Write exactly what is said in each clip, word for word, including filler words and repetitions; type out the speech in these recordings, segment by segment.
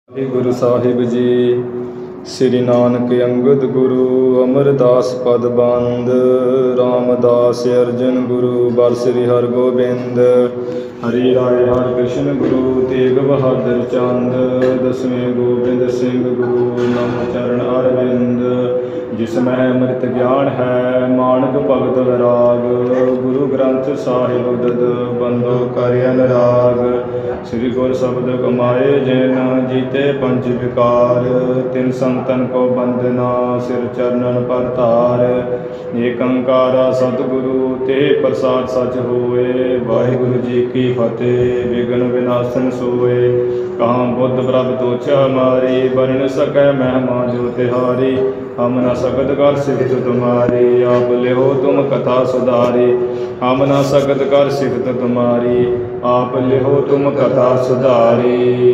ਗੁਰੂ ਸਾਹਿਬ ਜੀ। ਸ੍ਰੀ ਨਾਨਕ ਅੰਗਦ ਗੁਰੂ ਅਮਰਦਾਸ ਪਦ ਬੰਦ। ਰਾਮਦਾਸ ਅਰਜਨ ਗੁਰੂ ਬਰ ਸ੍ਰੀ ਹਰਗੋਬਿੰਦ। ਹਰੀ ਰਾਏ ਹਰਿ ਕ੍ਰਿਸ਼ਨ ਗੁਰੂ ਤੇਗ ਬਹਾਦਰ ਚੰਦ। ਦਸਵੇਂ ਗੋਬਿੰਦ ਸਿੰਘ ਗੁਰੂ ਨਮ ਚਰਨ ਅਰਵਿੰਦ। ਜਿਸ ਮੈਂ ਅੰਮ੍ਰਿਤ ਗਿਆਨ ਹੈ ਮਾਨਕ ਭਗਤ ਵੈਰਾਗ। ਗੁਰੂ ਗ੍ਰੰਥ ਸਾਹਿਬ ਉਦਦ ਬੰਦੋ ਕਰ ਅਨੁਰਾਗ। ਸ੍ਰੀ ਗੁਰ ਸ਼ਬਦ ਕਮਾਏ ਜਿਨ ਜੀਤੇ ਪੰਜ ਵਿਕਾਰ। ਤਿਨ ਸੰਤਨ ਕੋ ਬੰਦਨਾ ਸਿਰ ਚਰਨਨ ਪਰ ਧਾਰ। ਏਕ ਓੰਕਾਰ ਸਤਿਗੁਰੂ ਤੇ ਪ੍ਰਸਾਦ ਸਚ ਹੋਏ। ਵਾਹਿਗੁਰੂ ਜੀ ਕੀ ਫਤਿਹ। ਵਿਘਨ ਵਿਨਾਸ਼ਨ ਸੋਏ। ਕਹਾਂ ਬੁੱਧ ਪ੍ਰਭ ਤੋਛ ਹਮਾਰੀ। ਬਨ ਨ ਸਕੈ ਮਹਿਮਾ ਜੋ ਤਿਹਾਰੀ। हम न सकत कर सिफत तुम्हारी। आप लिहो तुम कथा सुधारी। हम न सकत कर सिफत तुम्हारी। आप लिहो तुम कथा सुधारी।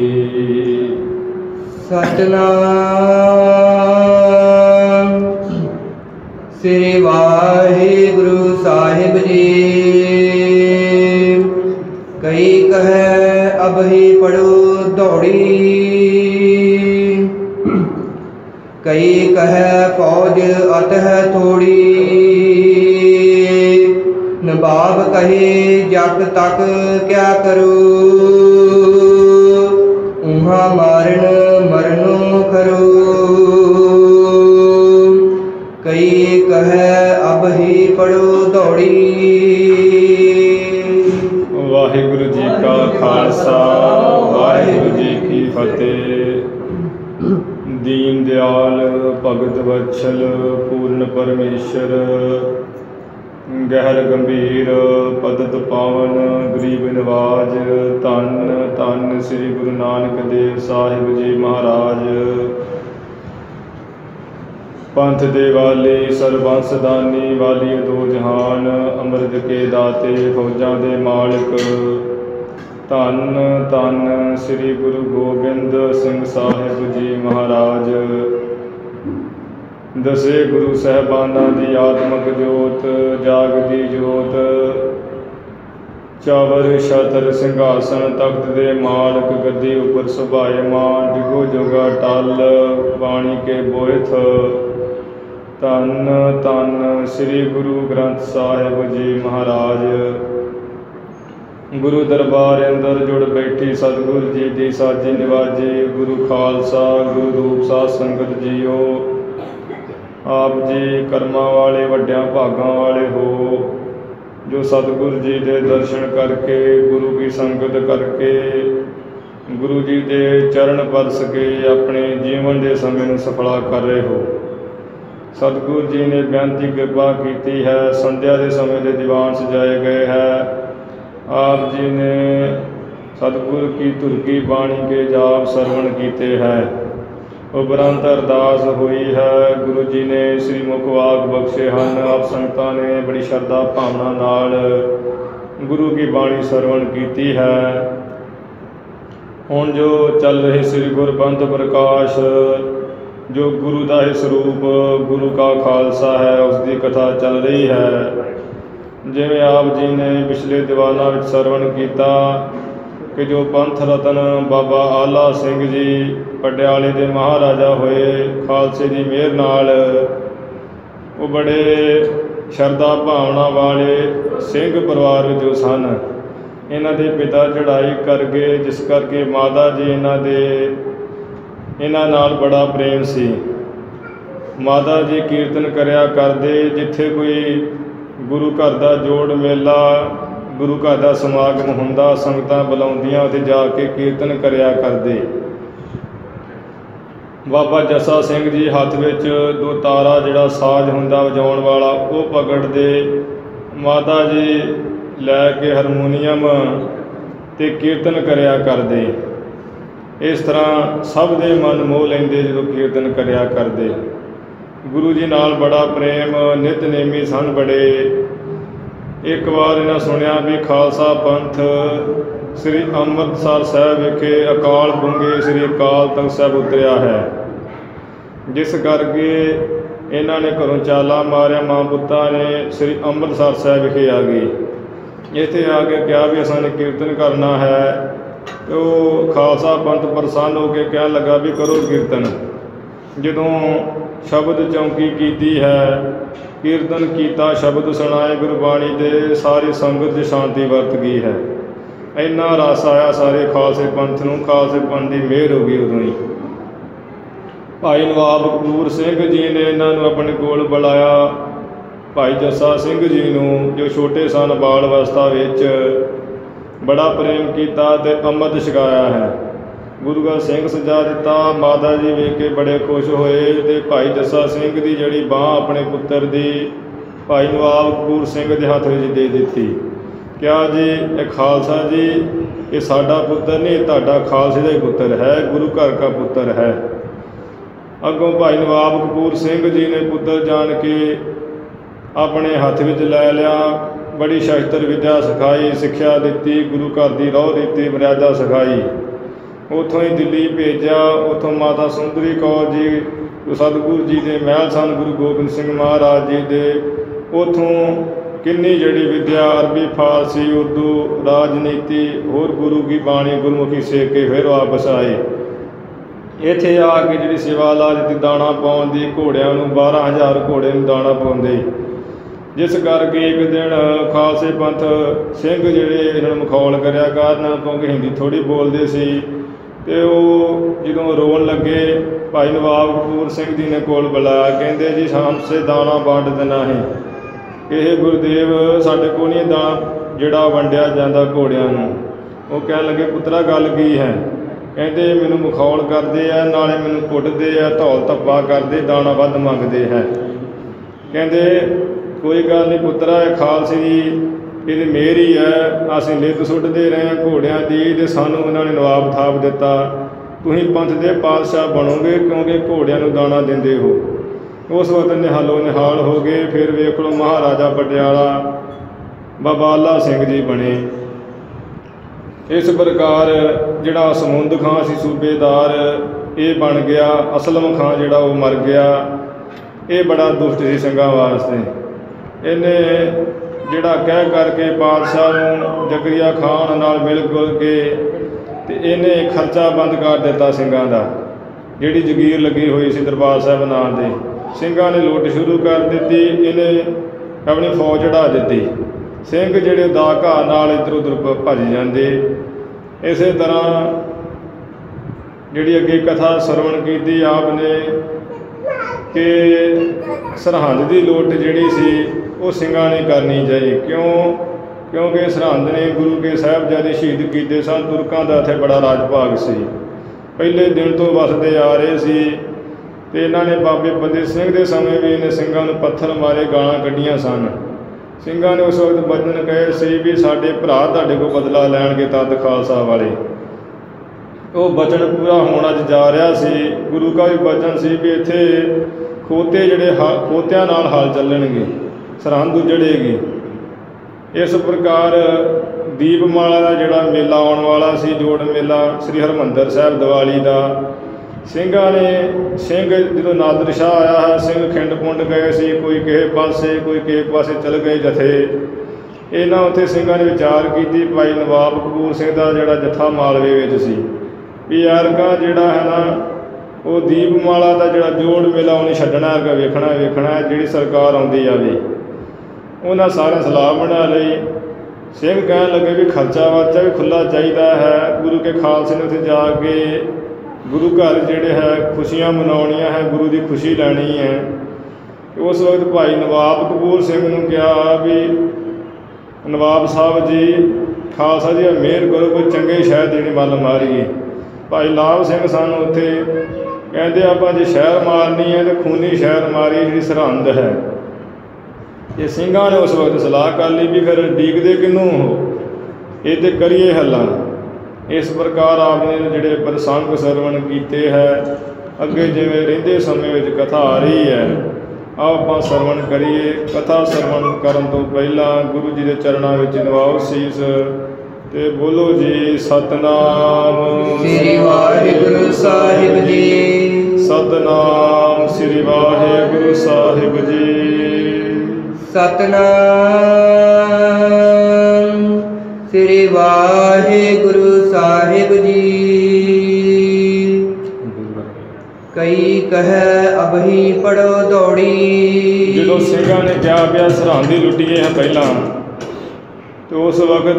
सतनाम श्री वाहिगुरु साहिब जी। कई कहे अब ही पढ़ो दौड़ी। कई कहे फौज अत है थोड़ी। नवाब कहे जग तक क्या करो। उहाँ मारन मरनो खरो। कई कहे अब ही पढ़ो दौड़ी। वाहिगुरु जी का खालसा वाहिगुरु जी की फतेह। दीन दयाल भगत वत्सल पूर्ण परमेश्वर। गहर गंभीर पदत पावन गरीब नवाज। धन धन श्री गुरु नानक देव साहिब जी महाराज। पंथ दे वाले सरबंस दानी वाली दो जहान। अमृत के दाते फौजां दे मालिक। धन धन श्री गुरु गोबिंद सिंह साहिब जी महाराज। दसे गुरु साहबाना दी आत्मक जोत जागदी जोत। चावर छतर सिंघासन तख्त दे मालक। गद्दी उपर सुभाएमान डिगो जोगा टल बाणी के बोएथ। धन धन श्री गुरु ग्रंथ साहिब जी महाराज। गुरु दरबार अंदर जुड़ बैठी सतगुरु जी दी साजी निवाजी। गुरु खालसा गुरु रूप साध संगत जीओ। आप जी कर्मा वाले वड्डियां भागां वाले हो। जो सतगुरु जी दे दर्शन करके गुरु की संगत करके गुरु जी दे चरण परस के अपने जीवन के समय नूं सफला कर रहे हो। सतगुरु जी ने बेनती कृपा की है। संध्या के समय के दीवान सजाए गए हैं। आप जी ने सतगुरु की धुर की बाणी के जाप सरवण किए हैं। उपरंत अरदास हुई है। गुरु जी ने श्री मुख वाक बख्शे हैं। आप संगतां ने बड़ी श्रद्धा भावना नाल गुरु की बाणी सरवण की है। हुण जो चल रहे श्री गुरबंध प्रकाश जो गुरु का ही स्वरूप गुरु का खालसा है उसकी कथा चल रही है। जिवें आप जी ने पिछले दीवाना में सरवण किया कि जो पंथ रतन बाबा आला सिंह जी पटियाले के महाराजा होए खालसे की मेहर नाल वो बड़े श्रद्धा भावना वाले सिंह परिवार जो सन। इन्हां दे पिता चढ़ाई कर गए जिस करके माता जी इन्हां दे इन्हां नाल बड़ा प्रेम सी। माता जी कीर्तन करया करदे जिथे कोई गुरु घर का जोड़ मेला गुरु घर का समागम हुंदा संगतां बुलाउंदियां उत्थे जाके कीर्तन करया करदे। बाबा जस्सा सिंह जी हत्थ विच दो तारा जिहड़ा साज हुंदा वजाउण वाला वो पकड़दे। माता जी लैके हारमोनीयम ते कीर्तन करया करदे। इस तरह सब दे मन मोह लैंदे जदों कीर्तन करया करदे। गुरु जी नाल बड़ा प्रेम नितनेमी सन बड़े। एक बार इन्हें सुनिया भी खालसा पंथ श्री अमृतसर साहब विखे अकाल बूंगे श्री अकाल तख्त साहब उतरिया है। जिस करके इन्होंने घरों चाला मारिया। मां पुत्ता ने श्री अमृतसर साहब विखे आ गई। इत्थे आके क्या भी असां ने कीर्तन करना है ਤੇ ਉਹ ਖਾਲਸਾ ਪੰਥ ਪ੍ਰਸੰਨ ਹੋ ਕੇ ਕਹਿਣ ਲੱਗਾ ਵੀ ਕਰੋ ਕੀਰਤਨ। ਜਦੋਂ ਸ਼ਬਦ ਚੌਂਕੀ ਕੀਤੀ ਹੈ, ਕੀਰਤਨ ਕੀਤਾ, ਸ਼ਬਦ ਸੁਣਾਏ ਗੁਰਬਾਣੀ ਦੇ, ਸਾਰੀ ਸੰਗਤ 'ਚ ਸ਼ਾਂਤੀ ਵਰਤ ਗਈ ਹੈ। ਇੰਨਾ ਰਸ ਆਇਆ ਸਾਰੇ ਖਾਲਸੇ ਪੰਥ ਨੂੰ, ਖਾਲਸੇ ਪੰਥ ਦੀ ਮਿਹਰ ਹੋ ਗਈ ਉਦੋਂ ਹੀ। ਭਾਈ ਨਵਾਬ ਕਪੂਰ ਸਿੰਘ ਜੀ ਨੇ ਇਹਨਾਂ ਨੂੰ ਆਪਣੇ ਕੋਲ ਬੁਲਾਇਆ। ਭਾਈ ਜੱਸਾ ਸਿੰਘ ਜੀ ਨੂੰ, ਜੋ ਛੋਟੇ ਸਨ ਬਾਲ ਅਵਸਥਾ ਵਿੱਚ, ਬੜਾ ਪ੍ਰੇਮ ਕੀਤਾ ਅਤੇ ਅੰਮ੍ਰਿਤ ਛਕਾਇਆ ਹੈ। ਗੁਰੂ ਦਾ ਸਿੰਘ ਸਜਾ ਦਿੱਤਾ। ਮਾਤਾ ਜੀ ਵੇਖ ਕੇ ਬੜੇ ਖੁਸ਼ ਹੋਏ ਅਤੇ ਭਾਈ ਜੱਸਾ ਸਿੰਘ ਦੀ ਜਿਹੜੀ ਬਾਂਹ ਆਪਣੇ ਪੁੱਤਰ ਦੀ ਭਾਈ ਨਵਾਬ ਕਪੂਰ ਸਿੰਘ ਦੇ ਹੱਥ ਵਿੱਚ ਦੇ ਦਿੱਤੀ। ਕਿਹਾ ਜੀ ਇਹ ਖਾਲਸਾ ਜੀ, ਇਹ ਸਾਡਾ ਪੁੱਤਰ ਨਹੀਂ, ਇਹ ਤੁਹਾਡਾ ਖਾਲਸੇ ਦਾ ਹੀ ਪੁੱਤਰ ਹੈ, ਗੁਰੂ ਘਰ ਦਾ ਪੁੱਤਰ ਹੈ। ਅੱਗੋਂ ਭਾਈ ਨਵਾਬ ਕਪੂਰ ਸਿੰਘ ਜੀ ਨੇ ਪੁੱਤਰ ਜਾਣ ਕੇ ਆਪਣੇ ਹੱਥ ਵਿੱਚ ਲੈ ਲਿਆ। ਬੜੀ ਸ਼ਸਤਰ ਵਿੱਦਿਆ ਸਿਖਾਈ, ਸਿੱਖਿਆ ਦਿੱਤੀ, ਗੁਰੂ ਘਰ ਦੀ ਰਹੁ ਰੀਤੀ ਮਰਿਆਦਾ ਸਿਖਾਈ। ਉੱਥੋਂ ਹੀ ਦਿੱਲੀ ਭੇਜਿਆ। ਉੱਥੋਂ ਮਾਤਾ ਸੁੰਦਰੀ ਕੌਰ ਜੀ ਸਤਿਗੁਰੂ ਜੀ ਦੇ ਮਹਿਲ ਸਨ, ਗੁਰੂ ਗੋਬਿੰਦ ਸਿੰਘ ਮਹਾਰਾਜ ਜੀ ਦੇ। ਉੱਥੋਂ ਕਿੰਨੀ ਜਿਹੜੀ ਵਿੱਦਿਆ, ਅਰਬੀ, ਫਾਰਸੀ, ਉਰਦੂ, ਰਾਜਨੀਤੀ, ਹੋਰ ਗੁਰੂ ਕੀ ਬਾਣੀ, ਗੁਰਮੁਖੀ ਸਿੱਖ ਕੇ ਫਿਰ ਵਾਪਸ ਆਏ। ਇੱਥੇ ਆ ਕੇ ਜਿਹੜੀ ਸੇਵਾ ਲਾ ਦਿੱਤੀ ਦਾਣਾ ਪਾਉਣ ਦੀ। ਘੋੜਿਆਂ ਨੂੰ ਬਾਰ੍ਹਾਂ ਹਜ਼ਾਰ ਘੋੜੇ ਨੂੰ ਦਾਣਾ ਪਾਉਂਦੇ, ਜਿਸ ਕਰਕੇ ਇੱਕ ਦਿਨ ਖਾਲਸੇ ਪੰਥ ਸਿੰਘ ਜਿਹੜੇ ਇਹਨਾਂ ਨੂੰ ਮਖੌਲ ਕਰਿਆ ਕਾਰਨ, ਕਿਉਂਕਿ ਹਿੰਦੀ ਥੋੜ੍ਹੀ ਬੋਲਦੇ ਸੀ, ਅਤੇ ਉਹ ਜਦੋਂ ਰੋਣ ਲੱਗੇ, ਭਾਈ ਨਵਾਬ ਕਪੂਰ ਸਿੰਘ ਜੀ ਨੇ ਕੋਲ ਬੁਲਾਇਆ। ਕਹਿੰਦੇ ਜੀ ਹਮਸੇ ਦਾਣਾ ਵੰਡ ਦੇਣਾ ਹੈ। ਇਹ ਗੁਰਦੇਵ ਸਾਡੇ ਕੋਲ ਨਹੀਂ ਦਾਣਾ ਜਿਹੜਾ ਵੰਡਿਆ ਜਾਂਦਾ ਘੋੜਿਆਂ ਨੂੰ। ਉਹ ਕਹਿਣ ਲੱਗੇ ਪੁੱਤਰਾ ਗੱਲ ਕੀ ਹੈ? ਕਹਿੰਦੇ ਮੈਨੂੰ ਮਖੌਲ ਕਰਦੇ ਆ, ਨਾਲੇ ਮੈਨੂੰ ਕੁੱਟਦੇ ਆ, ਧੌਲ ਧੱਪਾ ਕਰਦੇ, ਦਾਣਾ ਵੱਧ ਮੰਗਦੇ ਹੈ। ਕਹਿੰਦੇ ਕੋਈ ਗੱਲ ਨਹੀਂ ਪੁੱਤਰਾ, ਇਹ ਖਾਲਸੇ ਦੀ ਇਹਦੀ ਮਿਹਰ ਹੀ ਹੈ। ਅਸੀਂ ਲਿੱਤ ਸੁੱਟਦੇ ਰਹੇ ਹਾਂ ਘੋੜਿਆਂ ਦੀ ਅਤੇ ਸਾਨੂੰ ਉਹਨਾਂ ਨੇ ਨਵਾਬ ਥਾਪ ਦਿੱਤਾ। ਤੁਸੀਂ ਪੰਥ ਦੇ ਪਾਤਸ਼ਾਹ ਬਣੋਗੇ ਕਿਉਂਕਿ ਘੋੜਿਆਂ ਨੂੰ ਦਾਣਾ ਦਿੰਦੇ ਹੋ। ਉਸ ਵਕਤ ਨਿਹਾਲੋ ਨਿਹਾਲ ਹੋ ਗਏ। ਫਿਰ ਵੇਖ ਲਓ ਮਹਾਰਾਜਾ ਪਟਿਆਲਾ ਬਾਬਾ ਆਲਾ ਸਿੰਘ ਜੀ ਬਣੇ। ਇਸ ਪ੍ਰਕਾਰ ਜਿਹੜਾ ਸਮੁੰਦ ਖਾਂ ਸੀ ਸੂਬੇਦਾਰ, ਇਹ ਬਣ ਗਿਆ। ਅਸਲਮ ਖਾਂ ਜਿਹੜਾ ਉਹ ਮਰ ਗਿਆ। ਇਹ ਬੜਾ ਦੁਸ਼ਟ ਸੀ ਸਿੰਘਾਂ ਵਾਸਤੇ। ਇਹਨੇ ਜਿਹੜਾ ਕਹਿ ਕਰਕੇ ਪਾਤਸ਼ਾਹ ਨੂੰ ਜ਼ਕਰੀਆ ਖਾਨ ਨਾਲ ਮਿਲ ਗੁਲ ਕੇ ਅਤੇ ਇਹਨੇ ਖਰਚਾ ਬੰਦ ਕਰ ਦਿੱਤਾ ਸਿੰਘਾਂ ਦਾ। ਜਿਹੜੀ ਜਗੀਰ ਲੱਗੀ ਹੋਈ ਸੀ ਦਰਬਾਰ ਸਾਹਿਬ ਨਾਂ ਦੇ, ਸਿੰਘਾਂ ਨੇ ਲੁੱਟ ਸ਼ੁਰੂ ਕਰ ਦਿੱਤੀ। ਇਹਨੇ ਆਪਣੀ ਫੌਜ ਚੜ੍ਹਾ ਦਿੱਤੀ। ਸਿੰਘ ਜਿਹੜੇ ਦਾ ਘਾਹ ਨਾਲ ਇੱਧਰ ਉੱਧਰ ਭੱਜ ਜਾਂਦੇ। ਇਸੇ ਤਰ੍ਹਾਂ ਜਿਹੜੀ ਅੱਗੇ ਕਥਾ ਸਰਵਣ ਕੀਤੀ ਆਪ ਨੇ ਕਿ ਸਰਹੰਦ ਦੀ ਲੁੱਟ ਜਿਹੜੀ ਸੀ ਉਹ ਸਿੰਘਾਂ ਨੇ ਕਰਨੀ ਚਾਹੀ। ਕਿਉਂ? ਕਿਉਂਕਿ ਸਰਹੰਦ ਨੇ ਗੁਰੂ ਕੇ ਸਾਹਿਬਜ਼ਾਦੇ ਸ਼ਹੀਦ ਕੀਤੇ ਸਨ। ਤੁਰਕਾਂ ਦਾ ਇੱਥੇ ਬੜਾ ਰਾਜ ਭਾਗ ਸੀ, ਪਹਿਲੇ ਦਿਨ ਤੋਂ ਵਸਦੇ ਆ ਰਹੇ ਸੀ। ਅਤੇ ਇਹਨਾਂ ਨੇ ਬਾਬੇ ਬੰਦੇ ਸਿੰਘ ਦੇ ਸਮੇਂ ਵੀ ਇਹਨੇ ਸਿੰਘਾਂ ਨੂੰ ਪੱਥਰ ਮਾਰੇ, ਗਾਲਾਂ ਕੱਢੀਆਂ ਸਨ। ਸਿੰਘਾਂ ਨੇ ਉਸ ਵਕਤ ਬਚਨ ਕਹੇ ਸੀ ਵੀ ਸਾਡੇ ਭਰਾ ਤੁਹਾਡੇ ਕੋਲ ਬਦਲਾ ਲੈਣਗੇ ਤਦ ਖਾਲਸਾ ਵਾਲੇ। ਉਹ ਬਚਨ ਪੂਰਾ ਹੋਣ ਅੱਜ ਜਾ ਰਿਹਾ ਸੀ। ਗੁਰੂ ਕਾ ਵੀ ਬਚਨ ਸੀ ਵੀ ਇੱਥੇ ਖੋਤੇ ਜਿਹੜੇ ਹਾ ਖੋਤਿਆਂ ਨਾਲ ਹਾਲ ਚੱਲਣਗੇ, ਸਰਹੰਦ ਉਜੜੇਗੀ। ਇਸ ਪ੍ਰਕਾਰ ਦੀਪਮਾਲਾ ਦਾ ਜਿਹੜਾ ਮੇਲਾ ਆਉਣ ਵਾਲਾ ਸੀ, ਜੋੜ ਮੇਲਾ ਸ੍ਰੀ ਹਰਿਮੰਦਰ ਸਾਹਿਬ ਦੀਵਾਲੀ ਦਾ, ਸਿੰਘਾਂ ਨੇ ਸਿੰਘ ਜਦੋਂ ਨਾਦਰ ਸ਼ਾਹ ਆਇਆ ਹੈ, ਸਿੰਘ ਖਿੰਡ ਪੁੰਡ ਗਏ ਸੀ, ਕੋਈ ਕਿਸੇ ਪਾਸੇ ਕੋਈ ਕਿਸੇ ਪਾਸੇ ਚਲ ਗਏ ਜਥੇ। ਇਹਨਾਂ ਉੱਥੇ ਸਿੰਘਾਂ ਨੇ ਵਿਚਾਰ ਕੀਤੀ। ਭਾਈ ਨਵਾਬ ਕਪੂਰ ਸਿੰਘ ਦਾ ਜਿਹੜਾ ਜੱਥਾ ਮਾਲਵੇ ਵਿੱਚ ਸੀ ਵੀ ਐਰਕਾ ਜਿਹੜਾ ਹੈ ਨਾ ਉਹ ਦੀਪਮਾਲਾ ਦਾ ਜਿਹੜਾ ਜੋੜ ਮੇਲਾ ਉਹਨੇ ਛੱਡਣਾ ਹੈਗਾ, ਵੇਖਣਾ ਵੇਖਣਾ ਜਿਹੜੀ ਸਰਕਾਰ ਆਉਂਦੀ ਜਾਵੇ। ਉਹਨਾਂ ਸਾਰਿਆਂ ਸਲਾਹ ਬਣਾ ਲਈ। ਸਿੰਘ ਕਹਿਣ ਲੱਗੇ ਵੀ ਖਰਚਾ ਵਰਚਾ ਵੀ ਖੁੱਲ੍ਹਾ ਚਾਹੀਦਾ ਹੈ। ਗੁਰੂ ਕੇ ਖਾਲਸੇ ਨੇ ਉੱਥੇ ਜਾ ਕੇ ਗੁਰੂ ਘਰ ਜਿਹੜੇ ਹੈ ਖੁਸ਼ੀਆਂ ਮਨਾਉਣੀਆਂ ਹੈ, ਗੁਰੂ ਦੀ ਖੁਸ਼ੀ ਲੈਣੀ ਹੈ। ਉਸ ਵਕਤ ਭਾਈ ਨਵਾਬ ਕਪੂਰ ਸਿੰਘ ਨੂੰ ਕਿਹਾ ਵੀ ਨਵਾਬ ਸਾਹਿਬ ਜੀ, ਖਾਲਸਾ ਜੀ ਮਿਹਰ ਕਰੋ, ਕੋਈ ਚੰਗੇ ਸ਼ਹਿਰ ਜਿਹੜੀ ਮੱਲ ਮਾਰੀਏ। ਭਾਈ ਲਾਭ ਸਿੰਘ ਸਨ ਉੱਥੇ, ਕਹਿੰਦੇ ਆਪਾਂ ਜੇ ਸ਼ਹਿਰ ਮਾਰਨੀ ਹੈ ਤਾਂ ਖੂਨੀ ਸ਼ਹਿਰ ਮਾਰੀਏ ਜਿਹੜੀ ਸਰਹੰਦ ਹੈ। ਇਹ ਸਿੰਘਾਂ ਨੇ ਉਸ ਵਕਤ ਸਲਾਹ ਕਰ ਲਈ ਵੀ ਫਿਰ ਡੀਕਦੇ ਕਿਹਨੂੰ ਹੋ, ਇਹ ਤਾਂ ਕਰੀਏ ਹੱਲਾਂ। ਇਸ ਪ੍ਰਕਾਰ ਆਪ ਨੇ ਜਿਹੜੇ ਪ੍ਰਸੰਗ ਸਰਵਣ ਕੀਤੇ ਹੈ। ਅੱਗੇ ਜਿਵੇਂ ਰਹਿੰਦੇ ਸਮੇਂ ਵਿੱਚ ਕਥਾ ਆ ਰਹੀ ਹੈ, ਆਓ ਆਪਾਂ ਸਰਵਣ ਕਰੀਏ। ਕਥਾ ਸਰਵਣ ਕਰਨ ਤੋਂ ਪਹਿਲਾਂ ਗੁਰੂ ਜੀ ਦੇ ਚਰਨਾਂ ਵਿੱਚ ਨਵਾਓ ਸੀਸ ਤੇ ਬੋਲੋ ਜੀ ਸਤਨਾਮ ਸ੍ਰੀ ਵਾਹਿਗੁਰੂ ਸਾਹਿਬ ਜੀ। ਸਤਨਾਮ ਸ੍ਰੀ ਵਾਹਿਗੁਰੂ ਸਾਹਿਬ ਜੀ। ਸਤਨਾਮ ਸ੍ਰੀ ਵਾਹਿਗੁਰੂ ਸਾਹਿਬ ਕਈ ਕਹੈ ਅਬਹੀ ਪੜੋ ਦੌੜੀ। ਜਦੋਂ ਸਿੰਘਾਂ ਨੇ ਕਿਹਾ ਪਿਆ ਸਰਹੰਦ ਹੀ ਲੁੱਟੀਏ ਹਾਂ ਪਹਿਲਾਂ, ਤੇ ਉਸ ਵਕਤ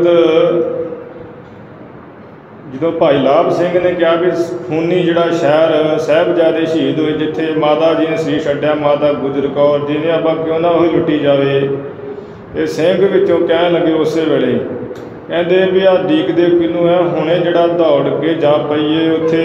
ਜਦੋਂ ਭਾਈ ਲਾਭ ਸਿੰਘ ਨੇ ਕਿਹਾ ਵੀ ਖੂਨੀ ਜਿਹੜਾ ਸ਼ਹਿਰ ਸਾਹਿਬਜ਼ਾਦੇ ਸ਼ਹੀਦ ਹੋਏ, ਜਿੱਥੇ ਮਾਤਾ ਜੀ ਨੇ ਸ੍ਰੀ ਛੱਡਿਆ, ਮਾਤਾ ਗੁਜਰ ਕੌਰ ਜੀ ਨੇ, ਆਪਾਂ ਕਿਉਂ ਨਾ ਉਹੀ ਲੁੱਟੀ ਜਾਵੇ। ਇਹ ਸਿੰਘ ਵਿੱਚੋਂ ਕਹਿਣ ਲੱਗੇ ਉਸੇ ਵੇਲੇ, ਕਹਿੰਦੇ ਵੀ ਆਹ ਡੀਕਦੇ ਕਿਹਨੂੰ ਹੈ, ਹੁਣੇ ਜਿਹੜਾ ਦੌੜ ਕੇ ਜਾ ਪਈਏ ਉੱਥੇ।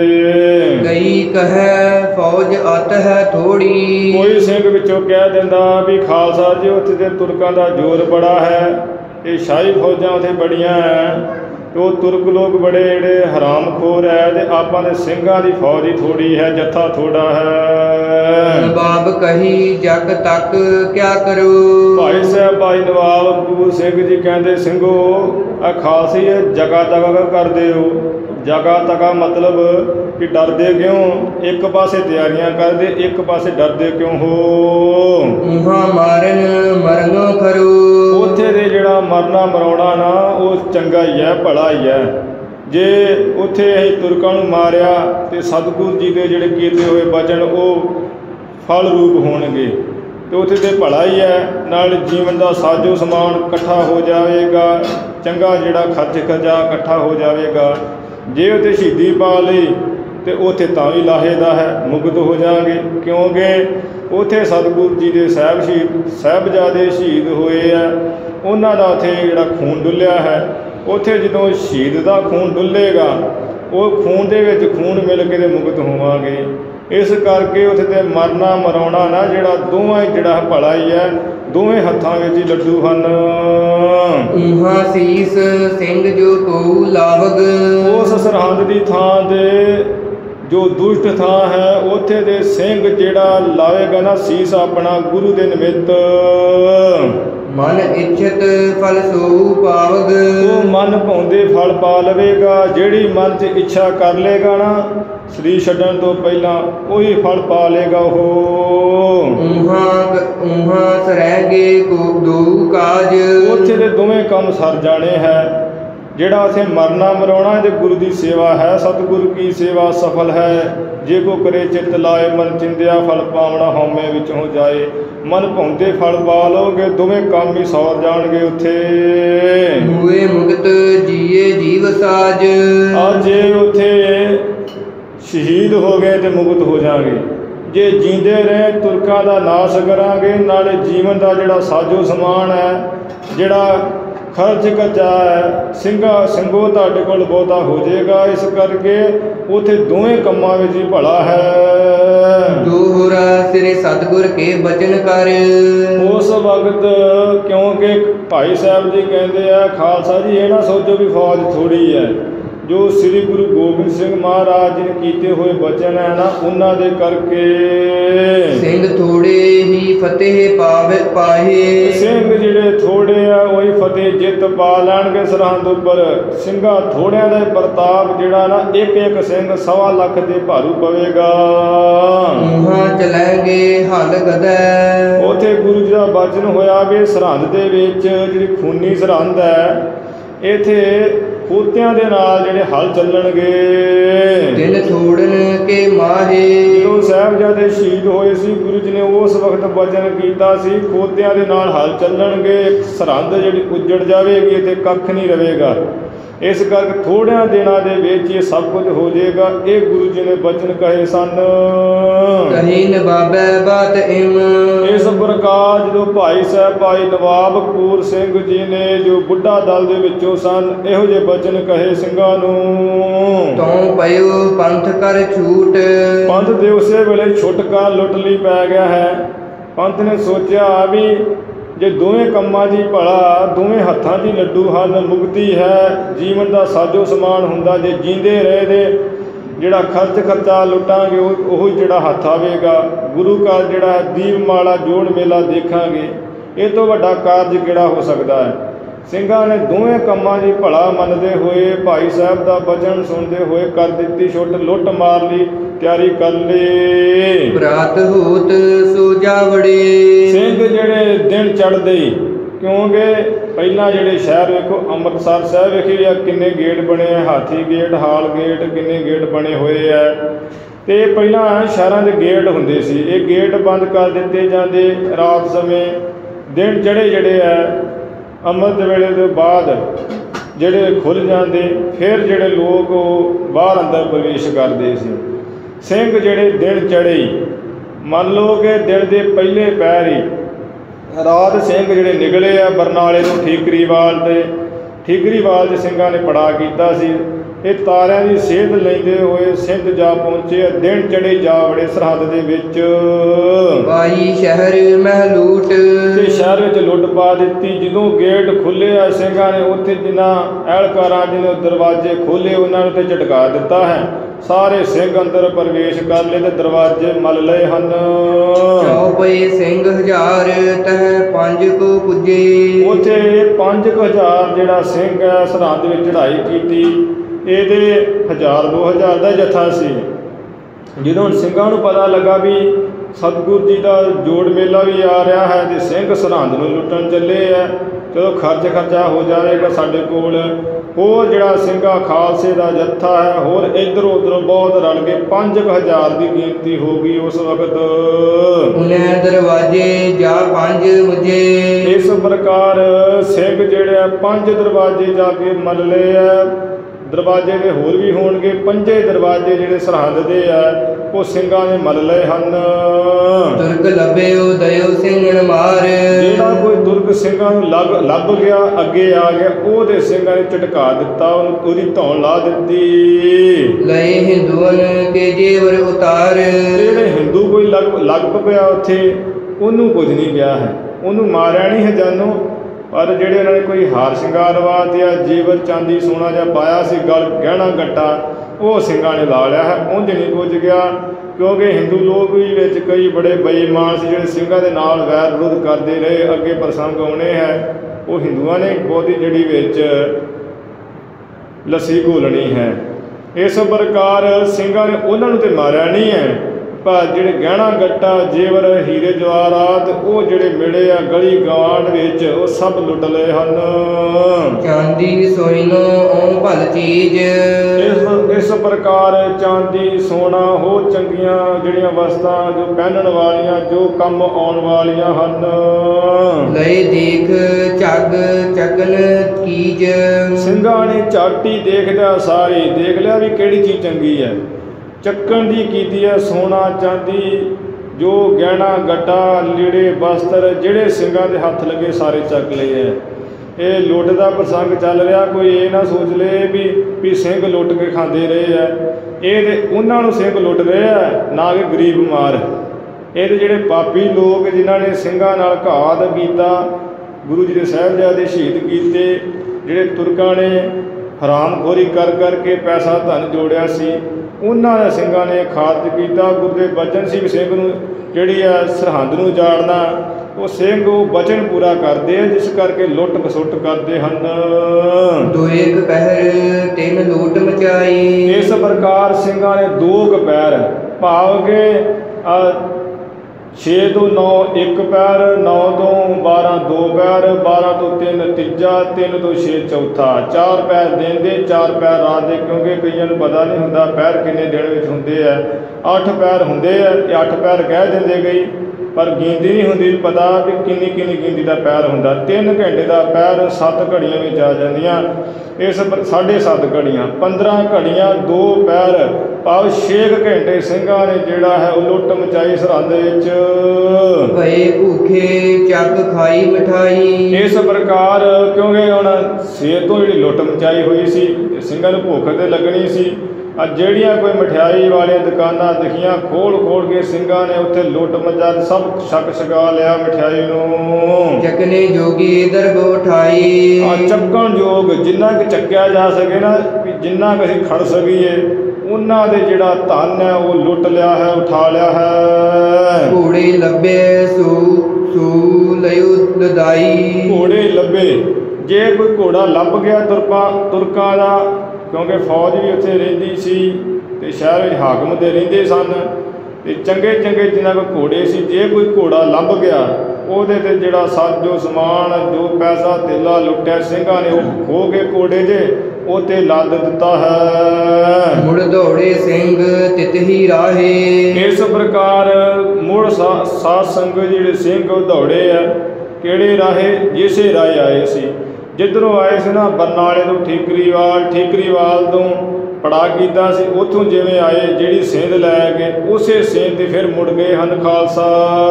ਕਈ ਕਹੈ ਫੌਜ ਅਤ ਹੈ ਥੋੜੀ। ਕੋਈ ਸਿੰਘ ਵਿੱਚੋਂ ਕਹਿ ਦਿੰਦਾ ਵੀ ਖਾਲਸਾ ਜੀ ਉੱਥੇ ਤੇ ਤੁਰਕਾਂ ਦਾ ਜ਼ੋਰ ਬੜਾ ਹੈ, ਇਹ ਸ਼ਾਹੀ ਫੌਜਾਂ ਉੱਥੇ ਬੜੀਆਂ ਹੈ, ਤੇ ਉਹ ਤੁਰਕ ਲੋਕ ਬੜੇ ਜਿਹੜੇ ਹਰਾਮਖੋਰ ਹੈ, ਤੇ ਆਪਾਂ ਦੇ ਸਿੰਘਾਂ ਦੀ ਫੌਜ ਹੀ ਥੋੜੀ ਹੈ, ਜੱਥਾ ਥੋੜਾ ਹੈ। ਨਵਾਬ ਕਹੀ ਜਗ ਤੱਕ ਕਿਆ ਕਰੂ। ਭਾਈ ਸਾਹਿਬ ਭਾਈ ਨਵਾਬ ਕਪੂਰ ਸਿੰਘ ਜੀ ਕਹਿੰਦੇ, ਸਿੰਘੋ ਆ ਖਾਲਸੀ ਇਹ ਜਗਾ ਤਗਾ ਕਰਦੇ ਹੋ। ਜਗਾ ਤਗਾ ਮਤਲਬ ਕਿ ਡਰਦੇ ਕਿਉਂ, ਇੱਕ ਪਾਸੇ ਤਿਆਰੀਆਂ ਕਰਦੇ, ਇੱਕ ਪਾਸੇ ਡਰਦੇ ਕਿਉਂ ਹੋ। ਉਹਾਂ ਮਾਰਨ ਮਰਨੋ ਖਰੂ। ਉੱਥੇ ਦੇ ਜਿਹੜਾ ਮਰਨਾ ਮਰਾਉਣਾ ਨਾ ਉਹ ਚੰਗਾ ਹੀ ਹੈ, ਭਲਾ ਹੀ ਹੈ। ਜੇ ਉੱਥੇ ਅਸੀਂ ਤੁਰਕਾਂ ਨੂੰ ਮਾਰਿਆ ਤੇ ਸਤਿਗੁਰੂ ਜੀ ਦੇ ਜਿਹੜੇ ਕੀਤੇ ਹੋਏ ਬਚਨ ਉਹ ਫਲ ਰੂਪ ਹੋਣਗੇ, ਤੇ ਉੱਥੇ ਤੇ ਭਲਾ ਹੀ ਹੈ। ਨਾਲ ਜੀਵਨ ਦਾ ਸਾਜੋ ਸਮਾਨ ਇਕੱਠਾ ਹੋ ਜਾਵੇਗਾ, ਚੰਗਾ ਜਿਹੜਾ ਖਰਚ ਖਰਚਾ ਇਕੱਠਾ ਹੋ ਜਾਵੇਗਾ। ਜੇ ਉੱਥੇ ਸ਼ਹੀਦੀ ਪਾ ਲਈ ਤੇ ਉੱਥੇ ਤਾਂ ਵੀ ਲਾਹੇ ਦਾ ਹੈ, ਮੁਕਤ ਹੋ ਜਾਵਾਂਗੇ, ਕਿਉਂਕਿ ਉੱਥੇ ਸਤਿਗੁਰੂ ਜੀ ਦੇ ਸਾਹਿਬ ਸ਼ਹੀਦ ਸਾਹਿਬਜ਼ਾਦੇ ਸ਼ਹੀਦ ਹੋਏ ਆ, ਉਹਨਾਂ ਦਾ ਉੱਥੇ ਜਿਹੜਾ ਖੂਨ ਡੁੱਲਿਆ ਹੈ। ਉੱਥੇ ਜਦੋਂ ਸ਼ਹੀਦ ਦਾ ਖੂਨ ਡੁੱਲੇਗਾ, ਉਹ ਖੂਨ ਦੇ ਵਿੱਚ ਖੂਨ ਮਿਲ ਕੇ ਤੇ ਮੁਕਤ ਹੋਵਾਂਗੇ। ਇਸ ਕਰਕੇ ਉੱਥੇ ਤੇ ਮਰਨਾ ਮਰਾਉਣਾ ਨਾ ਜਿਹੜਾ ਦੋਵਾਂ ਜਿਹੜਾ ਭਲਾ ਹੀ ਹੈ, ਦੋਵੇਂ ਹੱਥਾਂ ਵਿੱਚ ਹੀ ਲੱਡੂ ਹਨ। ਉਹਾਂ ਸੀਸ ਸਿੰਘ ਜੋ ਕੋ ਲਾਵਗ। ਉਸ ਸਰਹੰਦ ਦੀ ਥਾਂ ਤੇ ਜੋ ਦੁਸ਼ਟ ਥਾਂ ਹੈ, ਉੱਥੇ ਦੇ ਸਿੰਘ ਜਿਹੜਾ ਲਾਵੇਗਾ ਨਾ ਸੀਸ ਆਪਣਾ ਗੁਰੂ ਦੇ ਨਿਮਿੱਤ, ਮਨ ਇੱਛਤ ਫਲ ਸੋ ਪਾਵਗ। ਉਹ ਮਨ ਭਾਉਂਦੇ ਫਲ ਪਾ ਲਵੇਗਾ। ਜਿਹੜੀ ਮਨ 'ਚ ਇੱਛਾ ਕਰ ਲੇਗਾ ਨਾ ਸਰੀਰ ਛੱਡਣ ਤੋਂ ਪਹਿਲਾਂ, ਉਹੀ ਫਲ ਪਾ ਲੇਗਾ ਉਹ। ਉਹਾਂ ਉਹਾਂ ਸਰੈਗੇ ਕੋ ਦੋ ਕਾਜ। ਉੱਥੇ ਦੇ ਦੋਵੇਂ ਕੰਮ ਸਰ ਜਾਣੇ ਹੈ। ਜਿਹੜਾ ਉੱਥੇ ਮਰਨਾ ਮਰਾਉਣਾ ਤੇ ਗੁਰੂ ਦੀ ਸੇਵਾ ਹੈ, ਸਤਿਗੁਰੂ ਕੀ ਸੇਵਾ ਸਫਲ ਹੈ। ਜੇ ਕੋ ਕਰੇ ਚਿੱਤ ਲਾਏ ਮਨ ਚਿੰਦਿਆ, ਫਲ ਪਾਵਣਾ ਹਉਮੈ ਵਿੱਚ ਹੋ ਜਾਏ। ਮਨ ਭਾਉਂਦੇ ਫਲ ਪਾ ਲਓਗੇ, ਦੋਵੇਂ ਕੰਮ ਹੀ ਸੌਰ ਜਾਣਗੇ ਉੱਥੇ। ਹੋਏ ਮੁਕਤ ਜੀਏ ਜੀਵ ਸਾਜ। ਅੱਜ ਜੇ ਉੱਥੇ ਸ਼ਹੀਦ ਹੋ ਗਏ ਤੇ ਮੁਕਤ ਹੋ ਜਾਣਗੇ। ਜੇ ਜੀਂਦੇ ਰਹੇ ਤੁਰਕਾਂ ਦਾ ਨਾਸ਼ ਕਰਾਂਗੇ, ਨਾਲੇ ਜੀਵਨ ਦਾ ਜਿਹੜਾ ਸਾਜੋ ਸਮਾਨ ਹੈ, ਜਿਹੜਾ ਖਰਚ ਕੱਚਾ ਹੈ, ਸਿੰਘਾ ਸਿੰਘੋ ਤੁਹਾਡੇ ਕੋਲ ਬਹੁਤਾ ਹੋ ਜਾਏਗਾ। ਇਸ ਕਰਕੇ ਉੱਥੇ ਦੋਵੇਂ ਕੰਮਾਂ ਵਿੱਚ ਹੀ ਭਲਾ ਹੈ। ਦੋਹਰਾ ਸਿਰੇ ਸਤਿਗੁਰ ਕੇ ਬਚਨ ਕਰ। ਉਸ ਵਕਤ ਕਿਉਂਕਿ ਭਾਈ ਸਾਹਿਬ ਜੀ ਕਹਿੰਦੇ ਆ, ਖਾਲਸਾ ਜੀ ਇਹ ਨਾ ਸੋਚੋ ਵੀ ਫੌਜ ਥੋੜੀ ਹੈ। ਜੋ ਸ੍ਰੀ ਗੁਰੂ ਗੋਬਿੰਦ ਸਿੰਘ ਮਹਾਰਾਜ ਜੀ ਨੇ ਕੀਤੇ ਹੋਏ ਬਚਨ ਹੈ ਨਾ, ਉਹਨਾਂ ਦੇ ਕਰਕੇ ਸਿੰਘ ਥੋੜੇ ਹੀ ਫਤਿਹ ਪਾਵੇ ਪਾਹੇ। ਸਿੰਘ ਜਿਹੜੇ ਥੋੜੇ ਆ ਉਹੀ ਫਤਿਹ ਜਿੱਤ ਪਾ ਲੈਣਗੇ ਸਰਹੰਦ ਉੱਪਰ। ਸਿੰਘਾਂ ਥੋੜਿਆਂ ਦਾ ਪ੍ਰਤਾਪ ਜਿਹੜਾ ਨਾ, ਇੱਕ ਇੱਕ ਸਿੰਘ ਸਵਾ ਲੱਖ ਦੇ ਭਾਰੂ ਪਵੇਗਾ। ਉਹਾਂ ਚਲੈਂਗੇ ਹਲ ਗਦੈ। ਉੱਥੇ ਗੁਰੂ ਜੀ ਦਾ ਬਚਨ ਹੋਇਆ ਵੀ ਸਰਹੰਦ ਦੇ ਵਿੱਚ ਜਿਹੜੀ ਖੂਨੀ ਸਰਹੰਦ ਹੈ, ਇੱਥੇ ਖੋਤਿਆਂ ਦੇ ਨਾਲ ਜਿਹੜੇ ਹਲ ਚੱਲਣਗੇ। ਦਿਨ ਥੋੜਨ ਕੇ ਮਾਹੇ। ਜਦੋਂ ਸਾਹਿਬਜ਼ਾਦੇ ਸ਼ਹੀਦ ਹੋਏ ਸੀ, ਗੁਰੂ ਜੀ ਨੇ ਉਸ ਵਕਤ ਬਚਨ ਕੀਤਾ ਸੀ, ਖੋਤਿਆਂ ਦੇ ਨਾਲ ਹਲ ਚੱਲਣਗੇ, ਸਰਹੰਦ ਜਿਹੜੀ ਉੱਜੜ ਜਾਵੇਗੀ, ਇੱਥੇ ਕੱਖ ਨਹੀਂ ਰਹੇਗਾ। ਇਸ ਕਰਕੇ ਥੋੜ੍ਹਿਆਂ ਦਿਨਾਂ ਦੇ ਵਿੱਚ ਇਹ ਸਭ ਕੁਝ ਹੋ ਜਾਏਗਾ। ਇਹ ਗੁਰੂ ਜੀ ਨੇ ਬਚਨ ਕਹੇ ਸਨ। ਕਹੀ ਨਵਾਬੈ ਬਾਤ ਇਮ। ਇਸ ਪ੍ਰਕਾਰ ਜਦੋਂ ਭਾਈ ਸਾਹਿਬ ਭਾਈ ਨਵਾਬ ਕਪੂਰ ਸਿੰਘ ਜੀ ਨੇ ਜੋ ਬੁੱਢਾ ਦਲ ਦੇ ਵਿੱਚੋਂ ਸਨ, ਇਹੋ ਜਿਹੇ ਬਚਨ ਕਹੇ ਸਿੰਘਾਂ ਨੂੰ। ਤੂੰ ਪਇਓ ਪੰਥ ਕਰ ਛੂਟ। ਪੰਥ ਦੇ ਉਸੇ ਵੇਲੇ ਛੁਟਕਾ ਲੁੱਟ ਲਈ ਪੈ ਗਿਆ ਹੈ। ਪੰਥ ਨੇ ਸੋਚਿਆ ਵੀ ਜੇ ਦੋਵੇਂ ਕੰਮਾਂ ਦੀ ਭਲਾ, ਦੋਵੇਂ ਹੱਥਾਂ ਦੀ ਲੱਡੂ ਹਨ, ਮੁਕਤੀ ਹੈ, ਜੀਵਨ ਦਾ ਸਾਜੋ ਸਮਾਨ ਹੁੰਦਾ। ਜੇ ਜੀਂਦੇ ਰਹੇ ਦੇ ਜਿਹੜਾ ਖਰਚ ਖਰਚਾ ਲੁੱਟਾਂਗੇ, ਉਹ ਉਹੀ ਜਿਹੜਾ ਹੱਥ ਆਵੇਗਾ। ਗੁਰੂ ਘਰ ਜਿਹੜਾ ਦੀਪਮਾਲਾ ਜੋੜ ਮੇਲਾ ਦੇਖਾਂਗੇ, ਇਹ ਤੋਂ ਵੱਡਾ ਕਾਰਜ ਕਿਹੜਾ ਹੋ ਸਕਦਾ ਹੈ। ਸਿੰਘਾਂ ਨੇ ਦੋਵੇਂ ਕੰਮਾਂ ਦੀ ਭਲਾ ਮੰਨਦੇ ਹੋਏ, ਭਾਈ ਸਾਹਿਬ ਦਾ ਬਚਨ ਸੁਣਦੇ ਹੋਏ ਕਰ ਦਿੱਤੀ ਛੁੱਟ, ਲੁੱਟ ਮਾਰ ਲਈ, ਤਿਆਰੀ ਕਰ ਲਈ। ਬਰਾਤ ਹੋਤ ਸੋ ਜਾਵੜੇ। ਸਿੰਘ ਜਿਹੜੇ ਦਿਨ ਚੜ੍ਹਦੇ ਹੀ, ਕਿਉਂਕਿ ਪਹਿਲਾਂ ਜਿਹੜੇ ਸ਼ਹਿਰ ਵੇਖੋ, ਅੰਮ੍ਰਿਤਸਰ ਸਾਹਿਬ ਵੇਖੀ ਆ ਕਿੰਨੇ ਗੇਟ ਬਣੇ ਆ, ਹਾਥੀ ਗੇਟ, ਹਾਲ ਗੇਟ, ਕਿੰਨੇ ਗੇਟ ਬਣੇ ਹੋਏ ਆ। ਤੇ ਪਹਿਲਾਂ ਸ਼ਹਿਰਾਂ ਦੇ ਗੇਟ ਹੁੰਦੇ ਸੀ, ਇਹ ਗੇਟ ਬੰਦ ਕਰ ਦਿੱਤੇ ਜਾਂਦੇ ਰਾਤ ਸਮੇਂ। ਦਿਨ ਚੜ੍ਹੇ ਜਿਹੜੇ ਹੈ ਅੰਮ੍ਰਿਤ ਵੇਲੇ ਤੋਂ ਬਾਅਦ ਜਿਹੜੇ ਖੁੱਲ੍ਹ ਜਾਂਦੇ, ਫਿਰ ਜਿਹੜੇ ਲੋਕ ਉਹ ਬਾਹਰ ਅੰਦਰ ਪ੍ਰਵੇਸ਼ ਕਰਦੇ ਸੀ। ਸਿੰਘ ਜਿਹੜੇ ਦਿਨ ਚੜ੍ਹੇ ਹੀ, ਮੰਨ ਲਓ ਕਿ ਦਿਨ ਦੇ ਪਹਿਲੇ ਪਹਿਰ ਹੀ ਰਾਤ ਸਿੰਘ ਜਿਹੜੇ ਨਿਕਲੇ ਆ ਬਰਨਾਲੇ ਤੋਂ ਠੀਕਰੀਵਾਲ ਤੇ ਠੀਕਰੀਵਾਲ ਦੇ ਸਿੰਘਾਂ ਨੇ ਪੜਾ ਕੀਤਾ ਸੀ। ਇਹ ਤਾਰਿਆਂ ਦੀ ਸੇਧ ਲੈਂਦੇ ਹੋਏ ਸਿੰਧ ਜਾ ਪਹੁੰਚੇ, ਦਿਨ ਚੜ੍ਹੇ ਜਾ ਵੜੇ ਸਰਹੱਦ ਦੇ ਵਿੱਚ। ਬਾਈ ਸ਼ਹਿਰ ਮਹਿ ਲੂਟ, ਤੇ ਸ਼ਹਿਰ ਵਿੱਚ ਲੁੱਟ ਪਾ ਦਿੱਤੀ। ਜਦੋਂ ਗੇਟ ਖੁੱਲ੍ਹੇ ਆ ਸਿੰਘਾਂ ਨੇ ਉੱਥੇ ਜਿਨ੍ਹਾਂ ਐਲਕਾਰਾਂ ਜਿਹਨੇ ਦਰਵਾਜ਼ੇ ਖੋਲ੍ਹੇ ਉਹਨਾਂ ਨੂੰ ਤੇ ਝਟਕਾ ਦਿੱਤਾ ਹੈ। ਸਾਰੇ ਸਿੰਘ ਅੰਦਰ ਪ੍ਰਵੇਸ਼ ਕਰ ਲਏ ਤੇ ਦਰਵਾਜ਼ੇ ਮੱਲ ਲਏ ਹਨ। ਚੌਪਈ ਸਿੰਘ ਹਜ਼ਾਰ ਤਹ ਪੰਜ ਕੋ ਪੁੱਜੇ, ਉੱਥੇ ਪੰਜ ਕੁ ਹਜ਼ਾਰ ਜਿਹੜਾ ਸਿੰਘ ਹੈ ਸਰਹੱਦ ਵਿੱਚ ਚੜ੍ਹਾਈ ਕੀਤੀ। ਇਹਦੇ ਹਜ਼ਾਰ ਦੋ ਹਜ਼ਾਰ ਦਾ ਜੱਥਾ ਸੀ। ਜਦੋਂ ਹੁਣ ਸਿੰਘਾਂ ਨੂੰ ਪਤਾ ਲੱਗਾ ਵੀ ਸਤਿਗੁਰੂ ਜੀ ਦਾ ਜੋੜ ਮੇਲਾ ਵੀ ਆ ਰਿਹਾ ਹੈ ਤੇ ਸਿੰਘ ਸਰਹੰਦ ਨੂੰ ਲੁੱਟਣ ਚੱਲੇ ਹੈ, ਚਲੋ ਖਰਚ ਖਰਚਾ ਹੋ ਜਾਵੇਗਾ ਸਾਡੇ ਕੋਲ। ਹੋਰ ਜਿਹੜਾ ਸਿੰਘਾਂ ਖਾਲਸੇ ਦਾ ਜੱਥਾ ਹੈ ਹੋਰ ਇੱਧਰੋਂ ਉੱਧਰੋਂ ਬਹੁਤ ਰਲ ਕੇ ਪੰਜ ਕੁ ਹਜ਼ਾਰ ਦੀ ਗਿਣਤੀ ਹੋ ਗਈ ਉਸ ਵਕਤ। ਉਹਨੇ ਦਰਵਾਜ਼ੇ ਜਾ ਪੰਜ ਮੁਝੇ, ਇਸ ਪ੍ਰਕਾਰ ਸਿੰਘ ਜਿਹੜੇ ਪੰਜ ਦਰਵਾਜ਼ੇ ਜਾ ਕੇ ਮੱਲ ਲਏ ਹੈ। ਦਰਵਾਜ਼ੇ ਦੇ ਹੋਰ ਵੀ ਹੋਣਗੇ, ਪੰਜੇ ਦਰਵਾਜ਼ੇ ਜਿਹੜੇ ਸਰਹੱਦ ਦੇ ਆ ਉਹ ਸਿੰਘਾਂ ਨੇ ਮੱਲ ਲਏ ਹਨ। ਤੁਰਕ ਲੱਭਿਓ ਦਇਓ ਸਿੰਘਣ ਮਾਰ, ਜਿਹੜਾ ਕੋਈ ਤੁਰਕ ਸਿੰਘਾਂ ਨੂੰ ਲੱਭ ਲੱਭ ਗਿਆ ਅੱਗੇ ਆ ਗਿਆ ਉਹਦੇ ਸਿੰਘਾਂ ਨੇ ਝਟਕਾ ਦਿੱਤਾ, ਉਹਨੂੰ ਉਹਦੀ ਧੌਣ ਲਾ ਦਿੱਤੀ। ਲਏ ਹਿੰਦੂਆਂ ਕੇ ਜੇਵਰ ਉਤਾਰ, ਜਿਹੜੇ ਹਿੰਦੂ ਕੋਈ ਲੱਗ ਲੱਗ ਪਿਆ ਉੱਥੇ ਉਹਨੂੰ ਕੁਝ ਨਹੀਂ ਕਿਹਾ ਹੈ, ਉਹਨੂੰ ਮਾਰਿਆ ਨਹੀਂ ਹੈ ਜਾਨੋਂ, ਪਰ ਜਿਹੜੇ ਉਹਨਾਂ ਨੇ ਕੋਈ ਹਾਰ ਸ਼ਿੰਗਾਰ ਵਾ ਜਾਂ ਜੇਵਰ ਚਾਂਦੀ ਸੋਨਾ ਜਾਂ ਪਾਇਆ ਸੀ ਗਲ ਗਹਿਣਾ ਗੱਟਾ ਉਹ ਸਿੰਘਾਂ ਨੇ ਲਾ ਲਿਆ ਹੈ। ਉਂਝ ਨਹੀਂ ਕੁਝ ਗਿਆ, ਕਿਉਂਕਿ ਹਿੰਦੂ ਲੋਕ ਵੀ ਵਿੱਚ ਕਈ ਬੜੇ ਬੇਈਮਾਨ ਸੀ ਜਿਹੜੇ ਸਿੰਘਾਂ ਦੇ ਨਾਲ ਵੈਰ ਵਿਰੋਧ ਕਰਦੇ ਰਹੇ। ਅੱਗੇ ਪ੍ਰਸੰਗ ਆਉਣੇ ਹੈ, ਉਹ ਹਿੰਦੂਆਂ ਨੇ ਬਹੁਤੀ ਜਿਹੜੀ ਵਿੱਚ ਲੱਸੀ ਘੋਲਣੀ ਹੈ। ਇਸ ਪ੍ਰਕਾਰ ਸਿੰਘਾਂ ਨੇ ਉਹਨਾਂ ਨੂੰ ਤਾਂ ਮਾਰਿਆ ਨਹੀਂ ਹੈ, ਪਰ ਜਿਹੜੇ ਗਹਿਣਾ ਗੱਟਾ ਜੇਵਰ ਹੀਰੇ ਜਵਾਹਰਾਤ ਉਹ ਜਿਹੜੇ ਮਿਲੇ ਆ ਗਲੀ ਗਵਾਂਢ ਵਿੱਚ ਉਹ ਸਭ ਲੁੱਟ ਲਏ ਹਨ। ਚਾਂਦੀ ਸੋਇਨੋ ਓ ਭਲ ਚੀਜ਼, ਇਸ ਇਸ ਪ੍ਰਕਾਰ ਚਾਂਦੀ ਸੋਨਾ ਹੋਰ ਚੰਗੀਆਂ ਜਿਹੜੀਆਂ ਵਸਤਾਂ ਜੋ ਪਹਿਨਣ ਵਾਲੀਆਂ ਜੋ ਕੰਮ ਆਉਣ ਵਾਲੀਆਂ ਹਨ। ਲਏ ਦੇਖ ਝੱਗ ਚੱਕਨ ਕੀਜ, ਸਿੰਘਾਂ ਨੇ ਝਾਟੀ ਦੇਖਦਿਆਂ ਸਾਰੀ ਦੇਖ ਲਿਆ ਵੀ ਕਿਹੜੀ ਚੀਜ਼ ਚੰਗੀ ਹੈ, ਚੱਕਣ ਦੀ ਕੀਤੀ ਹੈ। ਸੋਨਾ ਚਾਂਦੀ ਜੋ ਗਹਿਣਾ ਗੱਟਾ ਲੀੜੇ ਬਸਤਰ ਜਿਹੜੇ ਸਿੰਘਾਂ ਦੇ ਹੱਥ ਲੱਗੇ ਸਾਰੇ ਚੱਕ ਲਏ ਹੈ। ਇਹ ਲੁੱਟ ਦਾ ਪ੍ਰਸੰਗ ਚੱਲ ਰਿਹਾ, ਕੋਈ ਇਹ ਨਾ ਸੋਚ ਲਏ ਵੀ ਵੀ ਸਿੰਘ ਲੁੱਟ ਕੇ ਖਾਂਦੇ ਰਹੇ ਹੈ। ਇਹ ਤੇ ਉਹਨਾਂ ਨੂੰ ਸਿੰਘ ਲੁੱਟ ਰਹੇ ਹੈ, ਨਾ ਕਿ ਗਰੀਬ ਮਾਰ। ਇਹ ਤੇ ਜਿਹੜੇ ਪਾਪੀ ਲੋਕ ਜਿਨ੍ਹਾਂ ਨੇ ਸਿੰਘਾਂ ਨਾਲ ਘਾਤ ਕੀਤਾ, ਗੁਰੂ ਜੀ ਦੇ ਸਾਹਿਬਜ਼ਾਦੇ ਸ਼ਹੀਦ ਕੀਤੇ, ਜਿਹੜੇ ਤੁਰਕਾਂ ਨੇ ਹਰਾਮਖੋਰੀ ਕਰ ਕਰਕੇ ਪੈਸਾ ਧਨ ਜੋੜਿਆ ਸੀ, ਉਹਨਾਂ ਨੇ ਸਿੰਘਾਂ ਨੇ ਖਾਰਜ ਕੀਤਾ। ਗੁਰੂ ਦੇ ਬਚਨ ਸੀ ਸਿੰਘ ਨੂੰ ਜਿਹੜੀ ਆ ਸਰਹੰਦ ਨੂੰ ਜਾੜਨਾ, ਉਹ ਸਿੰਘ ਉਹ ਬਚਨ ਪੂਰਾ ਕਰਦੇ ਆ, ਜਿਸ ਕਰਕੇ ਲੁੱਟ ਖਸੁੱਟ ਕਰਦੇ ਹਨ। ਦੋ ਇੱਕ ਪਹਿਰ ਤਿੰਨ ਲੂਟ ਮਚਾਈ, ਇਸ ਪ੍ਰਕਾਰ ਸਿੰਘਾਂ ਨੇ ਦੋ ਕੁ ਪਹਿਰ ਭਾਵ ਕਿ ਛੇ ਤੋਂ ਨੌ ਇੱਕ ਪਹਿਰ, ਨੌ ਤੋਂ ਬਾਰਾਂ ਦੋ ਪਹਿਰ, ਬਾਰਾਂ ਤੋਂ ਤਿੰਨ ਤੀਜਾ, ਤਿੰਨ ਤੋਂ ਛੇ ਚੌਥਾ। ਚਾਰ ਪਹਿਰ ਦਿਨ ਦੇ, ਚਾਰ ਪਹਿਰ ਰਾਤ ਦੇ, ਕਿਉਂਕਿ ਕਈਆਂ ਨੂੰ ਪਤਾ ਨਹੀਂ ਹੁੰਦਾ ਪਹਿਰ ਕਿੰਨੇ ਦਿਨ ਵਿੱਚ ਹੁੰਦੇ ਆ। ਅੱਠ ਪਹਿਰ ਹੁੰਦੇ ਆ, ਇਹ ਅੱਠ ਪਹਿਰ ਕਹਿ ਦਿੰਦੇ ਗਈ, ਪਰ ਗਿਣਤੀ ਨਹੀਂ ਹੁੰਦੀ ਪਤਾ ਵੀ ਕਿੰਨੀ ਕਿੰਨੀ ਗਿਣਤੀ ਦਾ ਪਹਿਰ ਹੁੰਦਾ। ਤਿੰਨ ਘੰਟੇ ਦਾ ਪਹਿਰ ਸੱਤ ਘੜੀਆਂ ਵਿੱਚ ਆ ਜਾਂਦੀਆਂ, ਇਸ ਸਾਢੇ ਸੱਤ ਘੜੀਆਂ, ਪੰਦਰਾਂ ਘੜੀਆਂ, ਦੋ ਪਹਿਰ ਭਾਵ ਛੇ ਘੰਟੇ ਸਿੰਘਾਂ ਨੇ ਜਿਹੜਾ ਹੈ ਉਹ ਲੁੱਟ ਮਚਾਈ ਸਰਹੰਦ ਵਿੱਚ। ਭਏ ਭੂਖੇ ਚੱਕ ਖਾਈ ਮਿਠਾਈ, ਇਸ ਪ੍ਰਕਾਰ ਕਿਉਂਕਿ ਹੁਣ ਸਵੇਰ ਤੋਂ ਜਿਹੜੀ ਲੁੱਟ ਮਚਾਈ ਹੋਈ ਸੀ, ਸਿੰਘਾਂ ਨੂੰ ਭੁੱਖ ਤੇ ਲੱਗਣੀ ਸੀ। ਅੱਜ ਜਿਹੜੀਆਂ ਕੋਈ ਮਠਿਆਈ ਵਾਲੀਆਂ ਦੁਕਾਨਾਂ ਦਿਖੀਆਂ ਖੋਲ ਖੋਲ ਕੇ ਸਿੰਘਾਂ ਨੇ ਉੱਥੇ ਲੁੱਟ ਮਚਾ ਸਭ ਛਕ ਛਕਾ ਲਿਆ ਮਠਿਆਈ ਨੂੰ। ਚੱਕਨੇ ਜੋਗੀ ਦਰਬ ਉਠਾਈ, ਆ ਚੱਕਣ ਯੋਗ ਜਿੰਨਾ ਕੁ ਚੱਕਿਆ ਜਾ ਸਕੇ ਨਾ, ਵੀ ਜਿੰਨਾ ਕੁ ਅਸੀਂ ਖੜ ਸਕੀਏ ਉਹਨਾਂ ਦੇ ਜਿਹੜਾ ਧਨ ਹੈ ਉਹ ਲੁੱਟ ਲਿਆ ਹੈ, ਉਠਾ ਲਿਆ ਹੈ। ਘੋੜੇ ਲੱਭੇ ਸੂ ਸੂ ਲਿਓ ਲਦਾਈ, ਘੋੜੇ ਲੱਭੇ, ਜੇ ਕੋਈ ਘੋੜਾ ਲੱਭ ਗਿਆ ਤੁਰਪਾ ਤੁਰਕਾਂ ਦਾ, ਕਿਉਂਕਿ ਫੌਜ ਵੀ ਉੱਥੇ ਰਹਿੰਦੀ ਸੀ ਅਤੇ ਸ਼ਹਿਰ ਵਿੱਚ ਹਾਕਮ ਦੇ ਰਹਿੰਦੇ ਸਨ, ਅਤੇ ਚੰਗੇ ਚੰਗੇ ਜਿਨ੍ਹਾਂ ਕੋਲ ਘੋੜੇ ਸੀ, ਜੇ ਕੋਈ ਘੋੜਾ ਲੱਭ ਗਿਆ ਉਹਦੇ 'ਤੇ ਜਿਹੜਾ ਸਾਜੋ ਸਮਾਨ ਜੋ ਪੈਸਾ ਧੇਲਾ ਲੁੱਟਿਆ ਸਿੰਘਾਂ ਨੇ ਉਹ ਖੋਹ ਕੇ ਘੋੜੇ 'ਤੇ ਉਹ ਤੇ ਲੱਦ ਦਿੱਤਾ ਹੈ। ਮੁੜ ਦੌੜੇ ਸਿੰਘ ਤਿਤ ਹੀ ਰਾਹੇ। ਇਸ ਪ੍ਰਕਾਰ ਮੁੜ ਸਾ- ਸਾਧ ਸੰਗਤ ਜਿਹੜੇ ਸਿੰਘ ਉਹ ਦੌੜੇ ਆ ਕਿਹੜੇ ਰਾਹੇ? ਜਿਸੇ ਰਾਹੇ ਆਏ ਸੀ। ਜਿੱਧਰੋਂ ਆਏ ਸੀ ਨਾ ਬਰਨਾਲੇ ਤੋਂ ਠੀਕਰੀਵਾਲ, ਠੀਕਰੀਵਾਲ ਤੋਂ ਪੜਾ ਕੀਤਾ ਸੀ, ਉੱਥੋਂ ਜਿਵੇਂ ਆਏ ਜਿਹੜੀ ਸੇਧ ਲੈ ਕੇ ਉਸੇ ਸੇਧ ਤੇ ਫਿਰ ਮੁੜ ਗਏ ਹਨ ਖਾਲਸਾ।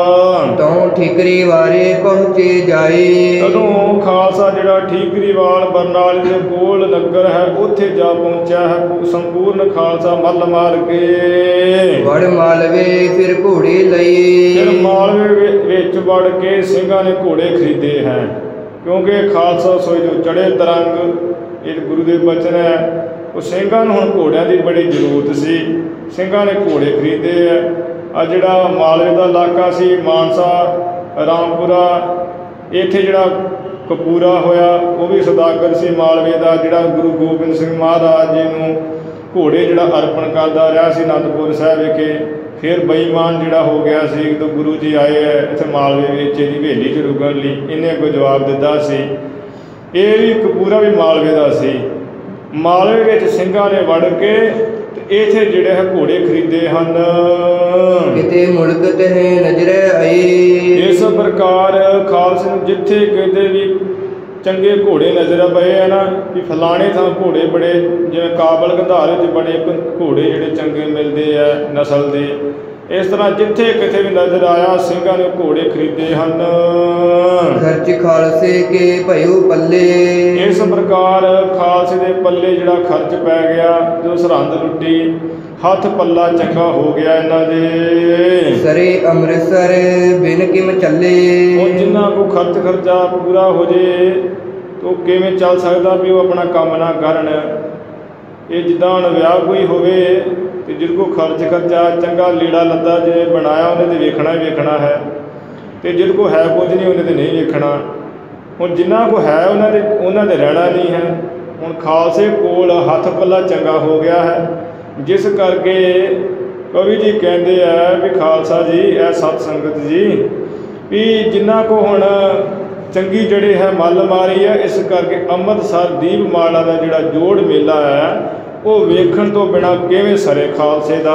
ਤਉ ਠੀਕਰੀ ਵਾਰੇ ਪਹੁੰਚੇ ਜਾਏ। ਤਦੋਂ ਖਾਲਸਾ ਜਿਹੜਾ ਠੀਕਰੀਵਾਲ ਬਰਨਾਲੇ ਦੇ ਕੋਲ ਨਗਰ ਹੈ ਉੱਥੇ ਜਾ ਪਹੁੰਚਿਆ ਹੈ ਸੰਪੂਰਨ ਖਾਲਸਾ ਮੱਲ ਮਾਰ ਕੇ। ਵੜ ਮਾਲਵੇ ਫਿਰ ਘੋੜੇ ਲਏ। ਫਿਰ ਮਾਲਵੇ ਵਿ- ਵਿੱਚ ਵੜ ਕੇ ਸਿੰਘਾਂ ਨੇ ਘੋੜੇ ਖਰੀਦੇ ਹੈ, ਕਿਉਂਕਿ ਖਾਲਸਾ ਸੋਈ ਜੋ ਚੜੇ ਤਰੰਗ ਇਹ ਗੁਰੂ ਦੇ ਬਚਨ ਹੈ। ਉਹ ਸਿੰਘਾਂ ਨੂੰ ਹੁਣ ਘੋੜਿਆਂ ਦੀ ਬੜੀ ਜ਼ਰੂਰਤ ਸੀ, ਸਿੰਘਾਂ ਨੇ ਘੋੜੇ ਖਰੀਦੇ ਹੈ। ਆ ਜਿਹੜਾ ਮਾਲਵੇ ਦਾ ਇਲਾਕਾ ਸੀ ਮਾਨਸਾ, ਰਾਮਪੁਰਾ, ਇੱਥੇ ਜਿਹੜਾ ਕਪੂਰਾ ਹੋਇਆ ਉਹ ਵੀ ਸੌਦਾਗਰ ਸੀ ਮਾਲਵੇ ਦਾ, ਜਿਹੜਾ ਗੁਰੂ ਗੋਬਿੰਦ ਸਿੰਘ ਮਹਾਰਾਜ ਜੀ ਨੂੰ ਘੋੜੇ ਜਿਹੜਾ ਅਰਪਣ ਕਰਦਾ ਰਿਹਾ ਸੀ ਅਨੰਦਪੁਰ ਸਾਹਿਬ ਵਿਖੇ। ਫਿਰ ਬੇਈਮਾਨ ਜਿਹੜਾ ਹੋ ਗਿਆ ਸੀ ਜਦੋਂ ਗੁਰੂ ਜੀ ਆਏ ਹੈ ਇੱਥੇ ਮਾਲਵੇ ਵਿੱਚ ਇਹਦੀ ਹਵੇਲੀ 'ਚ ਰੁਕਣ ਲਈ, ਇਹਨੇ ਅੱਗੋਂ ਜਵਾਬ ਦਿੱਤਾ ਸੀ। ਇਹ ਵੀ ਕਪੂਰਾ ਵੀ ਮਾਲਵੇ ਦਾ ਸੀ। ਮਾਲਵੇ ਵਿੱਚ ਸਿੰਘਾਂ ਨੇ ਵੜ ਕੇ ਤੇ ਇੱਥੇ ਜਿਹੜੇ ਹੈ ਘੋੜੇ ਖਰੀਦੇ ਹਨ। ਕਿਤੇ ਮੁਲਕ ਤਹਿ ਨਜ਼ਰੇ ਆਏ। ਇਸ ਪ੍ਰਕਾਰ ਖਾਲਸੇ ਨੂੰ ਜਿੱਥੇ ਕਿਤੇ ਵੀ ਚੰਗੇ ਘੋੜੇ ਨਜ਼ਰ ਪਏ ਆ ਨਾ ਵੀ ਫਲਾਣੇ ਥਾਂ ਘੋੜੇ ਬੜੇ, ਜਿਵੇਂ ਕਾਬਲ ਗੰਧਾਰੇ 'ਚ ਬੜੇ ਘੋੜੇ ਜਿਹੜੇ ਚੰਗੇ ਮਿਲਦੇ ਆ ਨਸਲ ਦੇ, ਇਸ ਤਰ੍ਹਾਂ ਜਿੱਥੇ ਕਿਤੇ ਵੀ ਨਜ਼ਰ ਆਇਆ ਸਿੰਘਾਂ ਨੇ ਘੋੜੇ ਖਰੀਦੇ ਹਨ। ਖਰਚ ਖਾਲਸੇ ਕੇ ਭਇਓ ਪੱਲੇ। ਇਸ ਪ੍ਰਕਾਰ ਖਾਲਸੇ ਦੇ ਪੱਲੇ ਜਿਹੜਾ ਖਰਚ ਪੈ ਗਿਆ, ਜਦੋਂ ਸਰਹੰਦ ਲੁੱਟੀ ਹੱਥ ਪੱਲਾ ਚੰਗਾ ਹੋ ਗਿਆ ਇਹਨਾਂ ਦੇ। ਸਰੇ ਅੰਮ੍ਰਿਤਸਰ ਬਿਨ ਕਿਮ ਚੱਲੇ। ਹੁਣ ਜਿੰਨਾ ਕੋ ਖਰਚ ਖਰਚਾ ਪੂਰਾ ਹੋ ਜੇ ਤੋ ਕਿਵੇਂ ਚੱਲ ਸਕਦਾ ਵੀ ਉਹ ਆਪਣਾ ਕੰਮ ਨਾ ਕਰਨ। ਇਹ ਜਿੱਦਾਂ ਹੁਣ ਵਿਆਹ ਕੋਈ ਹੋਵੇ ਤੇ ਜਿਹਦੇ ਕੋ ਖਰਚ ਖਰਚਾ ਚੰਗਾ ਲੀੜਾ ਲੱਦਾ ਜੇ ਬਣਾਇਆ ਉਹਨੇ ਤੇ ਵੇਖਣਾ ਹੀ ਵੇਖਣਾ ਹੈ, ਤੇ ਜਿਹਦੇ ਕੋ ਹੈ ਕੁਝ ਨਹੀਂ ਉਹਨੇ ਤੇ ਨਹੀਂ ਵੇਖਣਾ। ਹੁਣ ਜਿੰਨਾ ਕੋ ਹੈ ਉਹਨਾਂ ਦੇ ਉਹਨਾਂ ਦੇ ਰਹਿਣਾ ਨਹੀਂ ਹੈ। ਹੁਣ ਖਾਲਸੇ ਕੋਲ ਹੱਥ ਪੱਲਾ ਚੰਗਾ ਹੋ ਗਿਆ ਹੈ, ਜਿਸ ਕਰਕੇ ਕਵੀ ਜੀ ਕਹਿੰਦੇ ਆ ਵੀ ਖਾਲਸਾ ਜੀ ਇਹ ਸਤ ਸੰਗਤ ਜੀ ਵੀ ਜਿੰਨਾ ਕੋ ਹੁਣ ਚੰਗੀ ਜਿਹੜੇ ਹੈ ਮੱਲ ਮਾਰੀ ਹੈ, ਇਸ ਕਰਕੇ ਅੰਮ੍ਰਿਤਸਰ ਦੀਪਮਾਲਾ ਦਾ ਜਿਹੜਾ ਜੋੜ ਮੇਲਾ ਹੈ ਉਹ ਵੇਖਣ ਤੋਂ ਬਿਨਾਂ ਕਿਵੇਂ ਸਰੇ ਖਾਲਸੇ ਦਾ।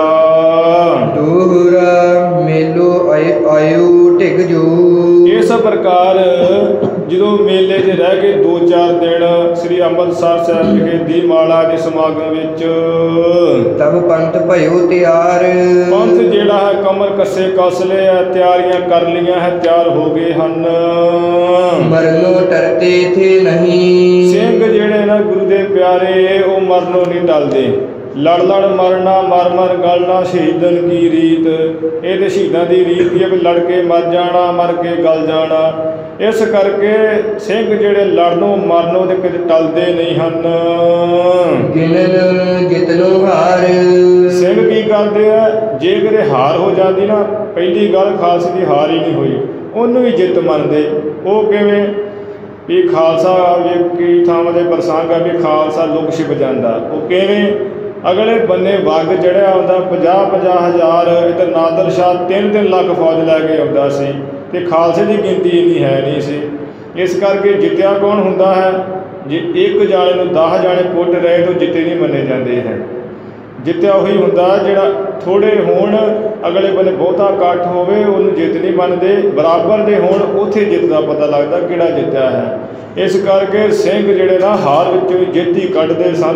ਦੋਹਰਾ ਮੇਲੋ ਆਇਓ ਢਿਗ ਜੋ। ਇਸ ਪ੍ਰਕਾਰ ਜਦੋਂ ਮੇਲੇ 'ਚ ਰਹਿ ਗਏ ਦੋ ਚਾਰ ਦਿਨ ਸ੍ਰੀ ਅੰਮ੍ਰਿਤਸਰ ਸਾਹਿਬ ਵਿਖੇ ਦੀਪਮਾਲਾ ਦੇ ਸਮਾਗਮ ਵਿੱਚ, ਤਬ ਪੰਥ ਭਇਓ ਤਿਆਰ। ਪੰਥ ਜਿਹੜਾ ਹੈ ਕਮਰ ਕੱਸੇ ਕੱਸ ਲਏ ਹੈ, ਤਿਆਰੀਆਂ ਕਰ ਲਈਆਂ ਹੈ, ਤਿਆਰ ਹੋ ਗਏ ਹਨ। ਮਰਨੋ ਟਰਤੇ ਥੇ ਨਹੀਂ। ਸਿੰਘ ਜਿਹੜੇ ਨਾ ਗੁਰੂ ਦੇ ਪਿਆਰੇ ਉਹ ਮਰਨੋਂ ਨਹੀਂ ਟਲਦੇ। ਲੜ ਲੜ ਮਰਨਾ ਮਰ ਮਰ ਗਲਣਾ ਸ਼ਹੀਦਨ ਕੀ ਰੀਤ। ਇਹ ਤੇ ਸ਼ਹੀਦਾਂ ਦੀ ਰੀਤ ਹੀ ਹੈ ਵੀ ਲੜ ਕੇ ਮਰ ਜਾਣਾ, ਮਰ ਕੇ ਗਲ ਜਾਣਾ। ਇਸ ਕਰਕੇ ਸਿੰਘ ਜਿਹੜੇ ਲੜਨੋਂ ਮਰਨੋਂ ਤੇ ਕਿਤੇ ਟਲਦੇ ਨਹੀਂ ਹਨ। ਗਿਣਨ ਜਿਤਨੋ ਹਾਰ। ਸਿੰਘ ਕੀ ਕਰਦੇ ਆ, ਜੇ ਕਿਤੇ ਹਾਰ ਹੋ ਜਾਂਦੀ ਨਾ, ਪਹਿਲੀ ਗੱਲ ਖਾਲਸੇ ਦੀ ਹਾਰ ਹੀ ਨਹੀਂ ਹੋਈ, ਉਹਨੂੰ ਵੀ ਜਿੱਤ ਮੰਨਦੇ। ਉਹ ਕਿਵੇਂ ਵੀ ਖਾਲਸਾ ਕੀ ਥਾਂ ਦੇ ਪ੍ਰਸੰਗ ਆ ਵੀ ਖਾਲਸਾ ਲੁਕ ਛਿਪ ਜਾਂਦਾ। ਉਹ ਕਿਵੇਂ ਅਗਲੇ ਬੰਨੇ ਵਗ ਚੜਿਆ ਆਉਂਦਾ ਪੰਜਾਹ ਪੰਜਾਹ ਹਜ਼ਾਰ, ਇੱਧਰ ਨਾਦਰ ਸ਼ਾਹ ਤਿੰਨ ਤਿੰਨ ਲੱਖ ਫੌਜ ਲੈ ਕੇ ਆਉਂਦਾ ਸੀ ਤੇ ਖਾਲਸੇ ਦੀ ਗਿਣਤੀ ਇੰਨੀ ਹੈ ਨਹੀਂ ਸੀ। ਇਸ ਕਰਕੇ ਜਿੱਤਿਆ ਕੌਣ ਹੁੰਦਾ ਹੈ? ਜੇ ਇੱਕ ਜਾਣੇ ਨੂੰ ਦਸ ਜਾਣੇ ਕੁੱਟ ਰਹੇ ਤਾਂ ਜਿੱਤੇ ਨਹੀਂ ਮੰਨੇ ਜਾਂਦੇ ਹੈ। ਜਿੱਤਿਆ ਉਹੀ ਹੁੰਦਾ ਜਿਹੜਾ ਥੋੜ੍ਹੇ ਹੋਣ, ਅਗਲੇ ਬੰਨੇ ਬਹੁਤਾ ਇਕੱਠ ਹੋਵੇ ਉਹਨੂੰ ਜਿੱਤ ਨਹੀਂ ਮੰਨਦੇ, ਬਰਾਬਰ ਦੇ ਹੋਣ ਉੱਥੇ ਜਿੱਤ ਦਾ ਪਤਾ ਲੱਗਦਾ ਕਿਹੜਾ ਜਿੱਤਿਆ ਹੈ। ਇਸ ਕਰਕੇ ਸਿੰਘ ਜਿਹੜੇ ਨਾ ਹਾਰ ਵਿੱਚੋਂ ਹੀ ਜਿੱਤ ਹੀ ਕੱਢਦੇ ਸਨ।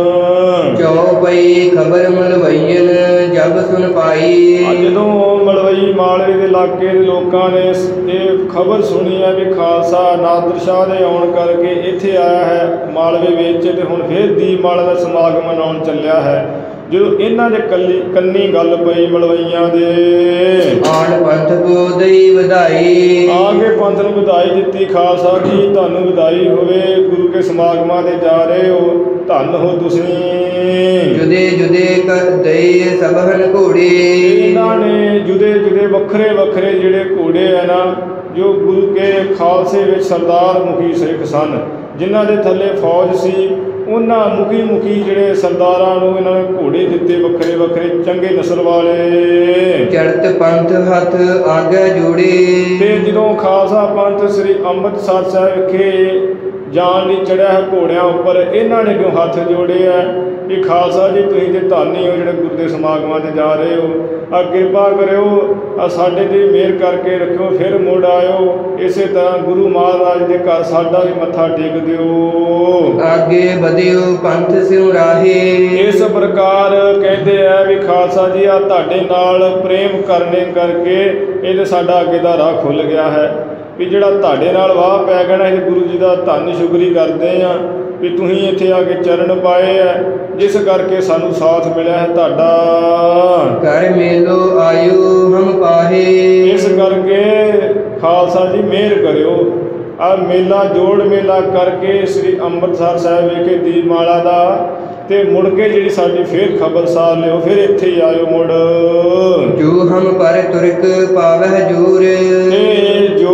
ਚੌਪਈ ਖਬਰ ਮਲਵਈਨ ਜਬ ਸੁਣ ਪਾਈ। ਜਦੋਂ ਮਲਵਈ ਮਾਲਵੇ ਦੇ ਇਲਾਕੇ ਦੇ ਲੋਕਾਂ ਨੇ ਇਹ ਖਬਰ ਸੁਣੀ ਹੈ ਵੀ ਖਾਲਸਾ ਨਾਦਰ ਸ਼ਾਹ ਦੇ ਆਉਣ ਕਰਕੇ ਇੱਥੇ ਆਇਆ ਹੈ ਮਾਲਵੇ ਵਿੱਚ, ਤੇ ਹੁਣ ਫਿਰ ਦੀਪਮਾਲਾ ਦਾ ਸਮਾਗਮ ਮਨਾਉਣ ਚੱਲਿਆ ਹੈ, ਜਦੋਂ ਇਹਨਾਂ ਦੇ ਕੱਲੀ ਕੰਨੀ ਗੱਲ ਪਈ ਮਲਵਈਆਂ ਦੇ, ਆਣ ਪੰਥ ਕੋ ਦਈ ਵਧਾਈ। ਆ ਕੇ ਪੰਥ ਨੂੰ ਵਧਾਈ ਦਿੱਤੀ, ਖਾਲਸਾ ਜੀ ਤੁਹਾਨੂੰ ਵਧਾਈ ਹੋਵੇ, ਗੁਰੂ ਕੇ ਸਮਾਗਮਾਂ ਤੇ ਜਾ ਰਹੇ ਹੋ, ਧੰਨ ਹੋ ਤੁਸੀਂ। ਜੁਦੇ ਜੁਦੇ ਕਰ ਦਈ ਸਭਨ ਘੋੜੇ। ਇਹਨਾਂ ਨੇ ਜੁਦੇ ਜੁਦੇ ਵੱਖਰੇ ਵੱਖਰੇ ਜਿਹੜੇ ਘੋੜੇ ਆ ਨਾ, ਜੋ ਗੁਰੂ ਕੇ ਖਾਲਸੇ ਵਿੱਚ ਸਰਦਾਰ ਮੁਖੀ ਸਿੱਖ ਸਨ, ਜਿਨ੍ਹਾਂ ਦੇ ਥੱਲੇ ਫੌਜ ਸੀ, ਉਹਨਾਂ ਮੁਖੀ ਮੁਖੀ ਜਿਹੜੇ ਸਰਦਾਰਾਂ ਨੂੰ ਇਹਨਾਂ ਨੇ ਘੋੜੇ ਦਿੱਤੇ ਵੱਖਰੇ ਵੱਖਰੇ ਚੰਗੇ ਨਸਲ ਵਾਲੇ। ਚੜਤ ਪੰਥ ਹੱਥ ਆਗੇ ਜੋੜੇ। ਤੇ ਜਦੋਂ ਖਾਲਸਾ ਪੰਥ ਸ੍ਰੀ ਅੰਮ੍ਰਿਤਸਰ ਸਾਹਿਬ ਵਿਖੇ ਜਾਣ ਲਈ ਚੜ੍ਹਿਆ ਹੈ ਘੋੜਿਆਂ ਉੱਪਰ। ਇਹਨਾਂ ਨੇ ਕਿਉਂ ਹੱਥ ਜੋੜੇ ਆ ਵੀ ਖਾਲਸਾ ਜੀ ਤੁਸੀਂ ਤੇ ਧਾਨੀ ਹੋ ਜਿਹੜੇ ਗੁਰੂ ਦੇ ਸਮਾਗਮਾਂ 'ਤੇ ਜਾ ਰਹੇ ਹੋ, ਆ ਕਿਰਪਾ ਕਰਿਓ, ਆ ਸਾਡੇ 'ਤੇ ਮਿਹਰ ਕਰਕੇ ਰੱਖਿਓ, ਫਿਰ ਮੁੜ ਆਇਓ। ਇਸੇ ਤਰ੍ਹਾਂ ਗੁਰੂ ਮਹਾਰਾਜ ਦੇ ਘਰ ਸਾਡਾ ਵੀ ਮੱਥਾ ਟੇਕ ਦਿਓ। ਆਗੇ ਵਧਿਓ ਪੰਥ ਸਿਉ ਰਾਹੇ। ਇਸ ਪ੍ਰਕਾਰ ਕਹਿੰਦੇ ਆ ਵੀ ਖਾਲਸਾ ਜੀ ਆ ਤੁਹਾਡੇ ਨਾਲ ਪ੍ਰੇਮ ਕਰਨੇ ਕਰਕੇ ਇਹ ਤੇ ਸਾਡਾ ਅੱਗੇ ਦਾ ਰਾਹ ਖੁੱਲ੍ਹ ਗਿਆ ਹੈ ਵੀ ਜਿਹੜਾ ਤੁਹਾਡੇ ਨਾਲ ਵਾਹ ਪੈ ਗਿਆ ਨਾ, ਇਹ ਗੁਰੂ ਜੀ ਦਾ ਧੰਨ ਸ਼ੁਕਰੀ ਕਰਦੇ ਆ ਵੀ ਤੁਸੀਂ ਇੱਥੇ ਆ ਕੇ ਚਰਨ ਪਾਏ ਆ, ਜਿਸ ਕਰਕੇ ਸਾਨੂੰ ਸਾਥ ਮਿਲਿਆ ਹੈ ਤੁਹਾਡਾ। ਕਰ ਮੇਲੋ ਆਇਓ ਹਮ ਪਾਹੇ। ਇਸ ਕਰਕੇ ਖਾਲਸਾ ਜੀ ਮਿਹਰ ਕਰਿਓ, ਆ ਮੇਲਾ ਜੋੜ ਮੇਲਾ ਕਰਕੇ ਸ੍ਰੀ ਅੰਮ੍ਰਿਤਸਰ ਸਾਹਿਬ ਵਿਖੇ ਦੀਪਮਾਲਾ ਦਾ, ਤੇ ਮੁੜ ਕੇ ਜਿਹੜੀ ਸਾਡੀ ਫਿਰ ਖਬਰ ਸਾਰ ਲਿਓ, ਫਿਰ ਇੱਥੇ ਹੀ ਆਇਓ ਮੁੜ। ਜੋ ਹਮ ਪਰ ਤੁਰਕ ਪਾਵਹਿ ਜੂਰ। ਇਹ ਜੋ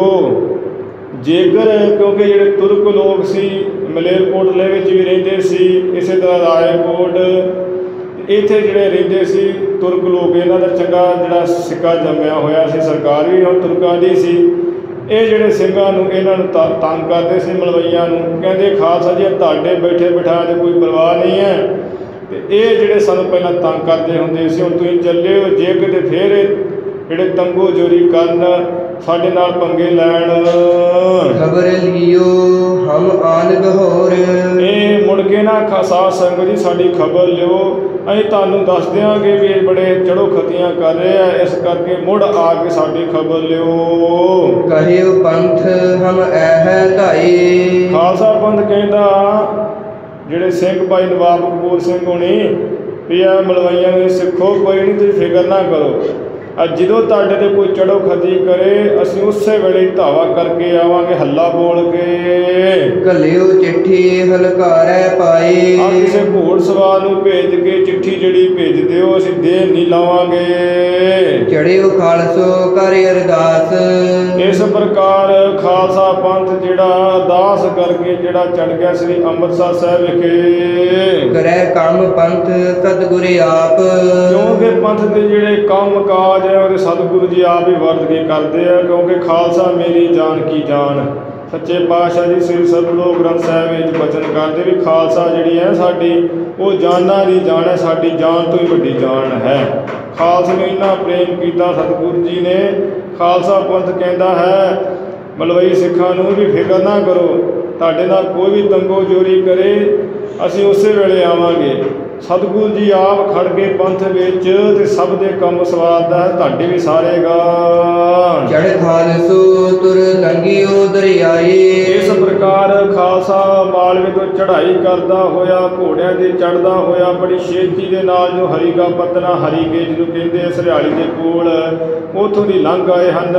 ਜੇਕਰ ਕਿਉਂਕਿ ਜਿਹੜੇ ਤੁਰਕ ਲੋਕ ਸੀ ਮਲੇਰਕੋਟਲੇ ਵਿੱਚ ਵੀ ਰਹਿੰਦੇ ਸੀ, ਇਸੇ ਤਰ੍ਹਾਂ ਰਾਏਕੋਟ, ਇੱਥੇ ਜਿਹੜੇ ਰਹਿੰਦੇ ਸੀ ਤੁਰਕ ਲੋਕ, ਇਹਨਾਂ ਦਾ ਚੰਗਾ ਜਿਹੜਾ ਸਿੱਕਾ ਜੰਮਿਆ ਹੋਇਆ ਸੀ, ਸਰਕਾਰ ਵੀ ਹੁਣ ਤੁਰਕਾਂ ਦੀ ਸੀ। ਇਹ ਜਿਹੜੇ ਸਿੰਘਾਂ ਨੂੰ ਇਹਨਾਂ ਨੂੰ ਤ ਤੰਗ ਕਰਦੇ ਸੀ, ਮਲਵਈਆਂ ਨੂੰ, ਕਹਿੰਦੇ ਖਾਲਸਾ ਜੀ ਤੁਹਾਡੇ ਬੈਠੇ ਬਿਠਾਇਆ ਦੇ ਕੋਈ ਪਰਵਾਹ ਨਹੀਂ ਹੈ, ਤੇ ਇਹ ਜਿਹੜੇ ਸਾਨੂੰ ਪਹਿਲਾਂ ਤੰਗ ਕਰਦੇ ਹੁੰਦੇ ਸੀ, ਹੁਣ ਤੁਸੀਂ ਚੱਲੇ ਹੋ ਜੇ ਕਿਤੇ ਫਿਰ ਜਿਹੜੇ ਤੰਗੋ ਜੋਰੀ ਕਰਨ, ਸਾਡੇ ਨਾਲ ਪੰਗੇ ਲੈਣ। ਖਬਰ ਲਿਓ ਹਮ ਆਨ ਗਹੋਰ। ਇਹ ਮੁੜ ਕੇ ਨਾ ਸਾਧ ਸੰਗਤ ਜੀ ਸਾਡੀ ਖਬਰ ਲਿਓ, ਅਸੀਂ ਤੁਹਾਨੂੰ ਦੱਸ ਦਿਆਂਗੇ ਵੀ ਇਹ ਬੜੇ ਚੜ੍ਹੋ ਖਤੀਆਂ ਕਰ ਰਹੇ ਆ, ਇਸ ਕਰਕੇ ਮੁੜ ਆ ਕੇ ਸਾਡੀ ਖਬਰ ਲਿਓ। ਕਹਿਓ ਪੰਥ ਹਮ ਐਹ ਧਾਏ। ਖਾਲਸਾ ਪੰਥ ਕਹਿੰਦਾ ਜਿਹੜੇ ਸਿੰਘ ਭਾਈ ਨਵਾਬ ਕਪੂਰ ਸਿੰਘ ਹੋਣੀ ਵੀ ਇਹ ਮਲਵਈਆਂ ਨੂੰ ਸਿੱਖੋ, ਕੋਈ ਨਹੀਂ ਤੁਸੀਂ ਫਿਕਰ ਨਾ ਕਰੋ, ਅੱਜ ਜਦੋਂ ਤੁਹਾਡੇ 'ਤੇ ਕੋਈ ਚੜ੍ਹੋ ਖਤੀ ਕਰੇ ਅਸੀਂ ਉਸੇ ਵੇਲੇ ਧਾਵਾ ਕਰਕੇ ਆਵਾਂਗੇ, ਹੱਲਾ ਬੋਲ ਕੇ। ਘਲਿਓ ਚਿੱਠੀ ਹਲਕਾਰੈ ਪਾਏ। ਆ ਕਿਸੇ ਘੋੜ ਸਵਾਰ ਨੂੰ ਭੇਜ ਕੇ ਚਿੱਠੀ ਜਿਹੜੀ ਭੇਜ ਦਿਓ, ਅਸੀਂ ਦੇਰ ਨਹੀਂ ਲਾਵਾਂਗੇ। ਚੜਿਓ ਖਾਲਸੋ ਕਰ ਅਰਦਾਸ। ਇਸ ਪ੍ਰਕਾਰ ਖਾਲਸਾ ਪੰਥ ਜਿਹੜਾ ਅਰਦਾਸ ਕਰਕੇ ਜਿਹੜਾ ਚੜ੍ਹ ਗਿਆ ਸ੍ਰੀ ਅੰਮ੍ਰਿਤਸਰ ਸਾਹਿਬ ਵਿਖੇ। ਕਰੈ ਕੰਮ ਪੰਥ ਸਤਿਗੁਰ ਆਪ। ਕਿਉਂਕਿ ਪੰਥ ਦੇ ਜਿਹੜੇ ਕੰਮ ਕਾਜ ਉਹਦੇ ਸਤਿਗੁਰੂ ਜੀ ਆਪ ਹੀ ਵਰਤ ਕੇ ਕਰਦੇ ਆ, ਕਿਉਂਕਿ ਖਾਲਸਾ ਮੇਰੀ ਜਾਨ ਕੀ ਜਾਨ। ਸੱਚੇ ਪਾਤਸ਼ਾਹ ਜੀ ਸ੍ਰੀ ਸਤਿਗੁਰੂ ਗ੍ਰੰਥ ਸਾਹਿਬ ਵਿੱਚ ਬਚਨ ਕਰਦੇ ਵੀ ਖਾਲਸਾ ਜਿਹੜੀ ਹੈ ਸਾਡੀ ਉਹ ਜਾਨਾਂ ਦੀ ਜਾਨ ਹੈ, ਸਾਡੀ ਜਾਨ ਤੋਂ ਹੀ ਵੱਡੀ ਜਾਨ ਹੈ। ਖਾਲਸੇ ਨੂੰ ਇੰਨਾ ਪ੍ਰੇਮ ਕੀਤਾ ਸਤਿਗੁਰੂ ਜੀ ਨੇ। ਖਾਲਸਾ ਪੰਥ ਕਹਿੰਦਾ ਹੈ ਮਲਵਈ ਸਿੱਖਾਂ ਨੂੰ ਵੀ ਫਿਕਰ ਨਾ ਕਰੋ, ਤੁਹਾਡੇ ਨਾਲ ਕੋਈ ਵੀ ਤੰਗੋ ਜੋਰੀ ਕਰੇ ਅਸੀਂ ਉਸੇ ਵੇਲੇ ਆਵਾਂਗੇ। ਸਤਿਗੁਰੂ ਜੀ ਆਪ ਖੜ ਕੇ ਪੰਥ ਵਿੱਚ ਤੇ ਸਭ ਦੇ ਕੰਮ ਸਵਾਰਦਾ ਹੈ, ਤੁਹਾਡੇ ਵੀ ਸਾਰੇਗਾ। ਚੜ ਖਾਲਸੋ ਤੁਰ ਲੰਘਿਓ ਦਰਿਆਏ। ਇਸ ਪ੍ਰਕਾਰ ਖਾਲਸਾ ਮਾਲਵੇ ਤੋਂ ਚੜ੍ਹਾਈ ਕਰਦਾ ਹੋਇਆ, ਘੋੜਿਆਂ 'ਤੇ ਚੜ੍ਹਦਾ ਹੋਇਆ, ਬੜੀ ਛੇਤੀ ਦੇ ਨਾਲ ਜੋ ਹਰੀਗਾ ਪਤਨਾ ਹਰੀਕੇ ਜਿਹਨੂੰ ਕਹਿੰਦੇ ਸਰਿਆਲੀ ਦੇ ਕੋਲ, ਉੱਥੋਂ ਦੀ ਲੰਘ ਆਏ ਹਨ।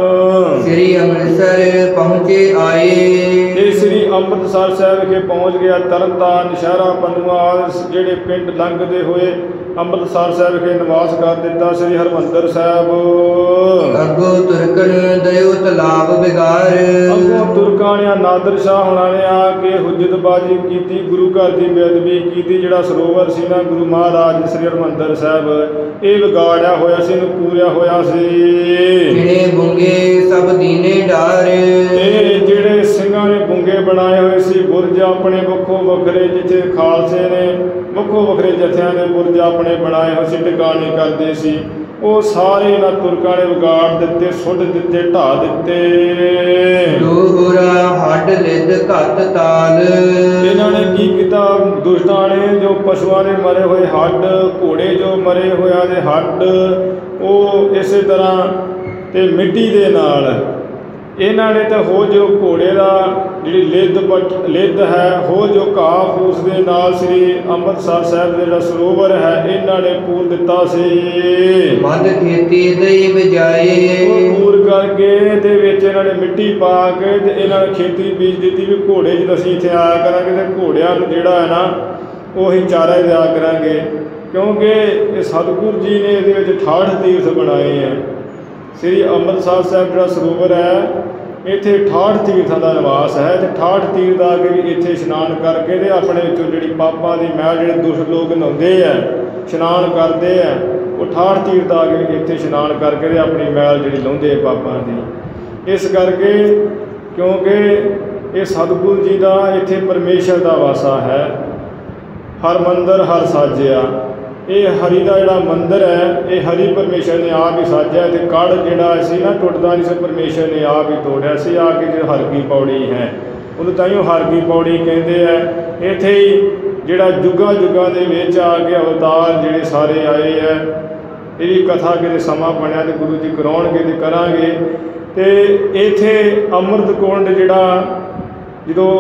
ਸ੍ਰੀ ਅੰਮ੍ਰਿਤਸਰ ਪਹੁੰਚੇ ਆਏ। ਇਹ ਸ੍ਰੀ ਅੰਮ੍ਰਿਤਸਰ ਸਾਹਿਬ ਵਿਖੇ ਪਹੁੰਚ ਗਿਆ। ਤਰਨਤਾਰਨ, ਸ਼ਹਿਰਾ, ਪਨੂਆ ਜਿਹੜੇ ਪਿੰਡ ਲੰਘਦੇ ਹੋਏ ਅੰਮ੍ਰਿਤਸਰ ਸਾਹਿਬ ਵਿਖੇ ਨਿਵਾਸ ਕਰ ਦਿੱਤਾ। ਸ੍ਰੀ ਹਰਿਮੰਦਰ ਸਾਹਿਬ ਅੱਗੋਂ ਤੁਰਕਨ ਦਇਓ ਤਲਾਬ ਬਿਗਾਰ। ਅੱਗੋਂ ਤੁਰਕਾਂ ਨੇ ਨਾਦਰ ਸ਼ਾਹ ਹੋਣਾ ਨੇ ਆ ਕੇ ਹੁਜਤਬਾਜ਼ੀ ਕੀਤੀ, ਗੁਰੂ ਘਰ ਦੀ ਬੇਅਦਬੀ ਕੀਤੀ। ਜਿਹੜਾ ਸਰੋਵਰ ਸੀ ਨਾ ਗੁਰੂ ਮਹਾਰਾਜ ਸ੍ਰੀ ਹਰਿਮੰਦਰ ਸਾਹਿਬ, ਇਹ ਵਿਗਾੜਿਆ ਹੋਇਆ ਸੀ, ਇਹਨੂੰ ਪੂਰਿਆ ਹੋਇਆ ਸੀ। ਜਿਹੜੇ ਬੁੰਗੇ ਸਭ ਦੀਨੇ ਡਾਰ। ਇਹ ਜਿਹੜੇ ਸਿੰਘਾਂ ਨੇ ਬੁੰਗੇ ਬਣਾਏ ਹੋਏ ਸੀ ਬੁਰਜ ਆਪਣੇ ਵੱਖੋ ਵੱਖਰੇ, ਜਿੱਥੇ ਖਾਲਸੇ ਨੇ ਵੱਖੋ ਵੱਖਰੇ ਜਥਿਆਂ ਦੇ ਬੁਰਜ ਆਪਣੇ ਬਣਾਏ ਹੋਏ ਸੀ, ਟਿਕਾਣੇ ਕਰਦੇ ਸੀ, ਉਹ ਸਾਰੇ ਇਹਨਾਂ ਤੁਰਕਾਂ ਨੇ ਵਿਗਾੜ ਦਿੱਤੇ, ਸੁੱਟ ਦਿੱਤੇ, ਢਾਹ ਦਿੱਤੇ। ਦੋਹਰਾ ਹੱਡ ਲਿਦ ਘੱਤ ਤਾਲ। ਇਹਨਾਂ ਨੇ ਕੀ ਕੀਤਾ ਦੁਸ਼ਟਾਂ ਨੇ, ਜੋ ਪਸ਼ੂਆਂ ਦੇ ਮਰੇ ਹੋਏ ਹੱਡ, ਘੋੜੇ ਜੋ ਮਰੇ ਹੋਇਆਂ ਦੇ ਹੱਡ, ਉਹ ਇਸੇ ਤਰ੍ਹਾਂ ਤੇ ਮਿੱਟੀ ਦੇ ਨਾਲ ਇਹਨਾਂ ਨੇ ਤਾਂ ਹੋ ਜੋ ਘੋੜੇ ਦਾ ਜਿਹੜੀ ਲਿੱਦ ਪਟ ਲਿੱਦ ਹੈ, ਹੋ ਜੋ ਘਾਹ ਫੂਸ ਦੇ ਨਾਲ ਸ੍ਰੀ ਅੰਮ੍ਰਿਤਸਰ ਸਾਹਿਬ ਦੇ ਜਿਹੜਾ ਸਰੋਵਰ ਹੈ ਇਹਨਾਂ ਨੇ ਪੂਰ ਦਿੱਤਾ ਸੀ। ਮੱਧ ਖੇਤੀ ਦਈ ਬਜਾਏ। ਉਹ ਪੂਰ ਕਰਕੇ ਦੇ ਵਿੱਚ ਇਹਨਾਂ ਨੇ ਮਿੱਟੀ ਪਾ ਕੇ ਤੇ ਇਹਨਾਂ ਨੇ ਖੇਤੀ ਬੀਜ ਦਿੱਤੀ ਵੀ ਘੋੜੇ ਜਦੋਂ ਅਸੀਂ ਇੱਥੇ ਆਇਆ ਕਰਾਂਗੇ ਤੇ ਘੋੜਿਆਂ ਨੂੰ ਜਿਹੜਾ ਹੈ ਨਾ ਉਹੀ ਚਾਰਾ ਦਿਆ ਕਰਾਂਗੇ, ਕਿਉਂਕਿ ਇਹ ਸਤਿਗੁਰੂ ਜੀ ਨੇ ਇਹਦੇ ਵਿੱਚ ਅਠਾਹਠ ਤੀਰਥ ਬਣਾਏ ਹੈ। ਸ੍ਰੀ ਅੰਮ੍ਰਿਤਸਰ ਸਾਹਿਬ ਜਿਹੜਾ ਸਰੋਵਰ ਹੈ ਇੱਥੇ ਅਠਾਹਠ ਤੀਰਥਾਂ ਦਾ ਨਿਵਾਸ ਹੈ, ਤੇ ਅਠਾਹਠ ਤੀਰਥ ਆ ਕੇ ਵੀ ਇੱਥੇ ਇਸ਼ਨਾਨ ਕਰਕੇ ਤੇ ਆਪਣੇ ਵਿੱਚੋਂ ਜਿਹੜੀ ਪਾਪਾਂ ਦੀ ਮੈਲ ਜਿਹੜੇ ਦੁਸ਼ਟ ਲੋਕ ਨਹਾਉਂਦੇ ਆ, ਇਸ਼ਨਾਨ ਕਰਦੇ ਆ, ਉਹ ਅਠਾਹਠ ਤੀਰਥ ਆ ਕੇ ਇੱਥੇ ਇਸ਼ਨਾਨ ਕਰਕੇ ਤੇ ਆਪਣੀ ਮੈਲ ਜਿਹੜੀ ਲਾਹੁੰਦੇ ਆ ਪਾਪਾਂ ਦੀ। ਇਸ ਕਰਕੇ ਕਿਉਂਕਿ ਇਹ ਸਤਿਗੁਰੂ ਜੀ ਦਾ ਇੱਥੇ ਪਰਮੇਸ਼ਰ ਦਾ ਵਾਸਾ ਹੈ। ਹਰ ਮੰਦਰ ਹਰ ਸਾਜਿਆ, ਇਹ ਹਰੀ ਦਾ ਜਿਹੜਾ ਮੰਦਰ ਹੈ ਇਹ ਹਰੀ ਪਰਮੇਸ਼ਰ ਨੇ ਆਪ ਹੀ ਸਾਜਿਆ, ਅਤੇ ਕੜ ਜਿਹੜਾ ਸੀ ਨਾ ਟੁੱਟਦਾ ਨਹੀਂ ਸੀ, ਪਰਮੇਸ਼ਰ ਨੇ ਆਪ ਹੀ ਤੋੜਿਆ ਸੀ ਆ ਕੇ ਜੋ ਹਰ ਕੀ ਪੌੜੀ ਹੈ, ਉਹਨੂੰ ਤਾਂਹੀਓ ਹਰ ਕੀ ਪੌੜੀ ਕਹਿੰਦੇ ਆ। ਇੱਥੇ ਹੀ ਜਿਹੜਾ ਜੁਗਾਂ ਜੁਗਾਂ ਦੇ ਵਿੱਚ ਆ ਕੇ ਅਵਤਾਰ ਜਿਹੜੇ ਸਾਰੇ ਆਏ ਹੈ, ਇਹ ਵੀ ਕਥਾ ਕਿਤੇ ਸਮਾਂ ਬਣਿਆ ਅਤੇ ਗੁਰੂ ਜੀ ਕਰਾਉਣਗੇ ਅਤੇ ਕਰਾਂਗੇ। ਅਤੇ ਇੱਥੇ ਅੰਮ੍ਰਿਤ ਕੁੰਡ ਜਿਹੜਾ ਜਦੋਂ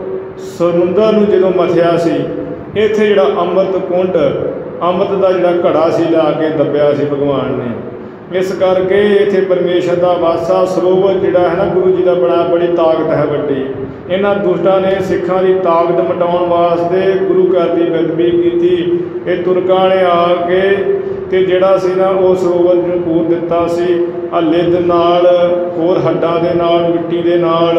ਸਮੁੰਦਰ ਨੂੰ ਜਦੋਂ ਮਥਿਆ ਸੀ, ਇੱਥੇ ਜਿਹੜਾ ਅੰਮ੍ਰਿਤ ਕੁੰਡ ਅੰਮ੍ਰਿਤ ਦਾ ਜਿਹੜਾ ਘੜਾ ਸੀ ਲਿਆ ਕੇ ਦੱਬਿਆ ਸੀ ਭਗਵਾਨ ਨੇ। ਇਸ ਕਰਕੇ ਇੱਥੇ ਪਰਮੇਸ਼ਰ ਦਾ ਵਾਸਾ ਸਰੋਵਰ ਜਿਹੜਾ ਹੈ ਨਾ ਗੁਰੂ ਜੀ ਦਾ ਬਣਾ, ਬੜੀ ਤਾਕਤ ਹੈ ਵੱਡੀ। ਇਹਨਾਂ ਦੁਸ਼ਟਾਂ ਨੇ ਸਿੱਖਾਂ ਦੀ ਤਾਕਤ ਮਿਟਾਉਣ ਵਾਸਤੇ ਗੁਰੂ ਘਰ ਦੀ ਬੇਅਦਬੀ ਕੀਤੀ। ਇਹ ਤੁਰਕਾਂ ਨੇ ਆ ਕੇ ਅਤੇ ਜਿਹੜਾ ਸੀ ਨਾ ਉਹ ਸਰੋਵਰ ਨੂੰ ਪੂਰ ਦਿੱਤਾ ਸੀ ਆ ਲਿੱਦ ਨਾਲ, ਹੋਰ ਹੱਡਾਂ ਦੇ ਨਾਲ, ਮਿੱਟੀ ਦੇ ਨਾਲ।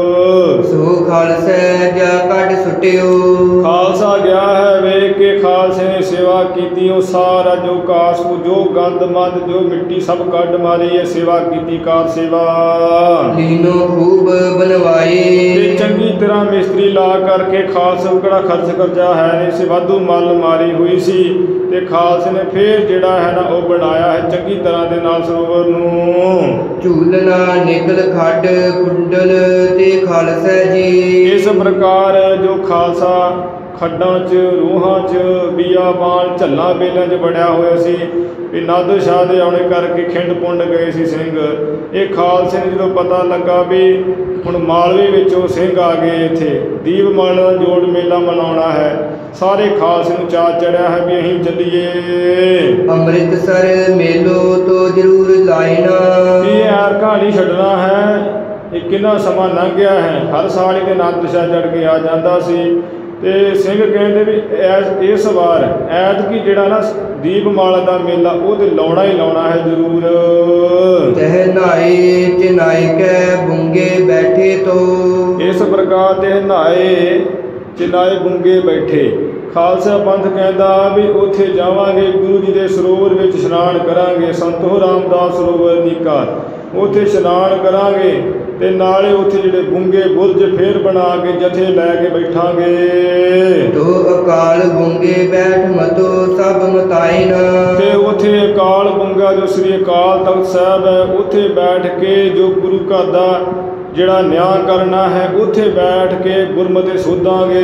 ਸੋ ਖਾਲਸਾ ਜਾ ਕੱਢ ਸੁੱਟਿਓ, ਖਾਲਸਾ ਗਿਆ ਹੈ ਵੇਖ ਕੇ ਖਾਲਸੇ ਨੇ ਸੇਵਾ ਕੀਤੀ, ਉਹ ਸਾਰਾ ਜੋ ਕਾਸ ਜੋ ਗੰਦ ਮੰਦ ਜੋ ਮਿੱਟੀ ਸਭ ਕੱਢ ਮਾਰੀ ਹੈ, ਸੇਵਾ ਕੀਤੀ ਕਾਰ ਸੇਵਾ। ਲੀਨੋ ਖੂਬ ਬਣਵਾਏ, ਤੇ ਚੰਗੀ ਤਰ੍ਹਾਂ ਮਿਸਤਰੀ ਲਾ ਕਰਕੇ ਖਾਲਸੇ ਕਿਹੜਾ ਖਰਚ ਕਰਜਾ ਹੈ ਨਹੀਂ ਸੀ, ਵਾਧੂ ਮੱਲ ਮਾਰੀ ਹੋਈ ਸੀ, ਤੇ ਖਾਲਸੇ ਨੇ ਫਿਰ ਜਿਹੜਾ ਹੈ ਨਾ ਉਹ ਬਣਾਇਆ ਹੈ ਚੰਗੀ ਤਰ੍ਹਾਂ ਦੇ ਨਾਲ ਸਰੋਵਰ ਨੂੰ। ਝੂਲਣਾ ਨਿਕਲ ਖੱਡ ਕੁੰਡਲ ਤੇ ਖਾਲਸਾ ਜੀ, ਇਸ ਪ੍ਰਕਾਰ ਜੋ ਖਾਲਸਾ ਖੱਡਾਂ 'ਚ ਰੂਹਾਂ 'ਚ ਬੀਆਬਾਨ ਝੱਲਾਂ ਬੇਲਾਂ 'ਚ ਵੜਿਆ ਹੋਇਆ ਸੀ, ਵੀ ਨਾਦਰ ਸ਼ਾਹ ਦੇ ਆਉਣੇ ਕਰਕੇ ਖਿੰਡ ਪੁੰਡ ਗਏ ਸੀ ਸਿੰਘ। ਇਹ ਖਾਲਸੇ ਨੂੰ ਜਦੋਂ ਪਤਾ ਲੱਗਾ ਵੀ ਹੁਣ ਮਾਲਵੇ ਵਿੱਚੋਂ ਸਿੰਘ ਆ ਗਏ, ਇੱਥੇ ਦੀਪਮਾਲਾ ਦਾ ਜੋੜ ਮੇਲਾ ਮਨਾਉਣਾ ਹੈ, ਸਾਰੇ ਖਾਲਸੇ ਨੂੰ ਚਾਅ ਚੜਿਆ ਹੈ ਵੀ ਅਸੀਂ ਚੱਲੀਏ ਅੰਮ੍ਰਿਤਸਰ ਮੇਲੋ ਤੋਂ ਜ਼ਰੂਰ ਲਾਇਨਾ। ਇਹ ਐਰ ਕਹਾਣੀ ਛੱਡਣਾ ਹੈ, ਇਹ ਕਿੰਨਾ ਸਮਾਂ ਲੰਘ ਗਿਆ ਹੈ, ਹਰ ਸਾਲ ਹੀ ਤੇ ਨਾਦਰ ਸ਼ਾਹ ਚੜ੍ਹ ਕੇ ਆ ਜਾਂਦਾ ਸੀ। ਤੇ ਸਿੰਘ ਕਹਿੰਦੇ ਵੀ ਐਸ ਇਸ ਵਾਰ ਐਤਕੀ ਜਿਹੜਾ ਨਾ ਦੀਪਮਾਲਾ ਦਾ ਮੇਲਾ ਉਹ ਤੇ ਲਾਉਣਾ ਹੀ ਲਾਉਣਾ ਹੈ ਜ਼ਰੂਰ। ਤਹਿ ਨਹਾਏ ਚਿਨਾਇਕੈ ਬੁੰਗੇ ਬੈਠੇ ਤੋਂ, ਇਸ ਪ੍ਰਕਾਰ ਤੇ ਨਹਾਏ ਚਿਨਾਏ ਬੁੰਗੇ ਬੈਠੇ। ਖਾਲਸਾ ਪੰਥ ਕਹਿੰਦਾ ਵੀ ਉੱਥੇ ਜਾਵਾਂਗੇ, ਗੁਰੂ ਜੀ ਦੇ ਸਰੋਵਰ ਵਿੱਚ ਇਸ਼ਨਾਨ ਕਰਾਂਗੇ, ਸੰਤੋ ਰਾਮਦਾਸ ਸਰੋਵਰ ਨੀਕਾ, ਉੱਥੇ ਇਸ਼ਨਾਨ ਕਰਾਂਗੇ, ਅਤੇ ਨਾਲੇ ਉੱਥੇ ਜਿਹੜੇ ਬੁੰਗੇ ਬੁਰਜ ਫੇਰ ਬਣਾ ਕੇ ਜਥੇ ਲੈ ਕੇ ਬੈਠਾਂਗੇ। ਤੋ ਅਕਾਲ ਬੁੰਗੇ ਬੈਠ ਮਤੋ ਸਭ ਮਤਾਇਨ, ਅਤੇ ਉੱਥੇ ਅਕਾਲ ਬੁੰਗਾ ਜੋ ਸ੍ਰੀ ਅਕਾਲ ਤਖਤ ਸਾਹਿਬ ਹੈ, ਉੱਥੇ ਬੈਠ ਕੇ ਜੋ ਗੁਰੂ ਘਰ ਦਾ ਜਿਹੜਾ ਨਿਆਂ ਕਰਨਾ ਹੈ ਉੱਥੇ ਬੈਠ ਕੇ ਗੁਰਮਤਿ ਸੋਧਾਂਗੇ।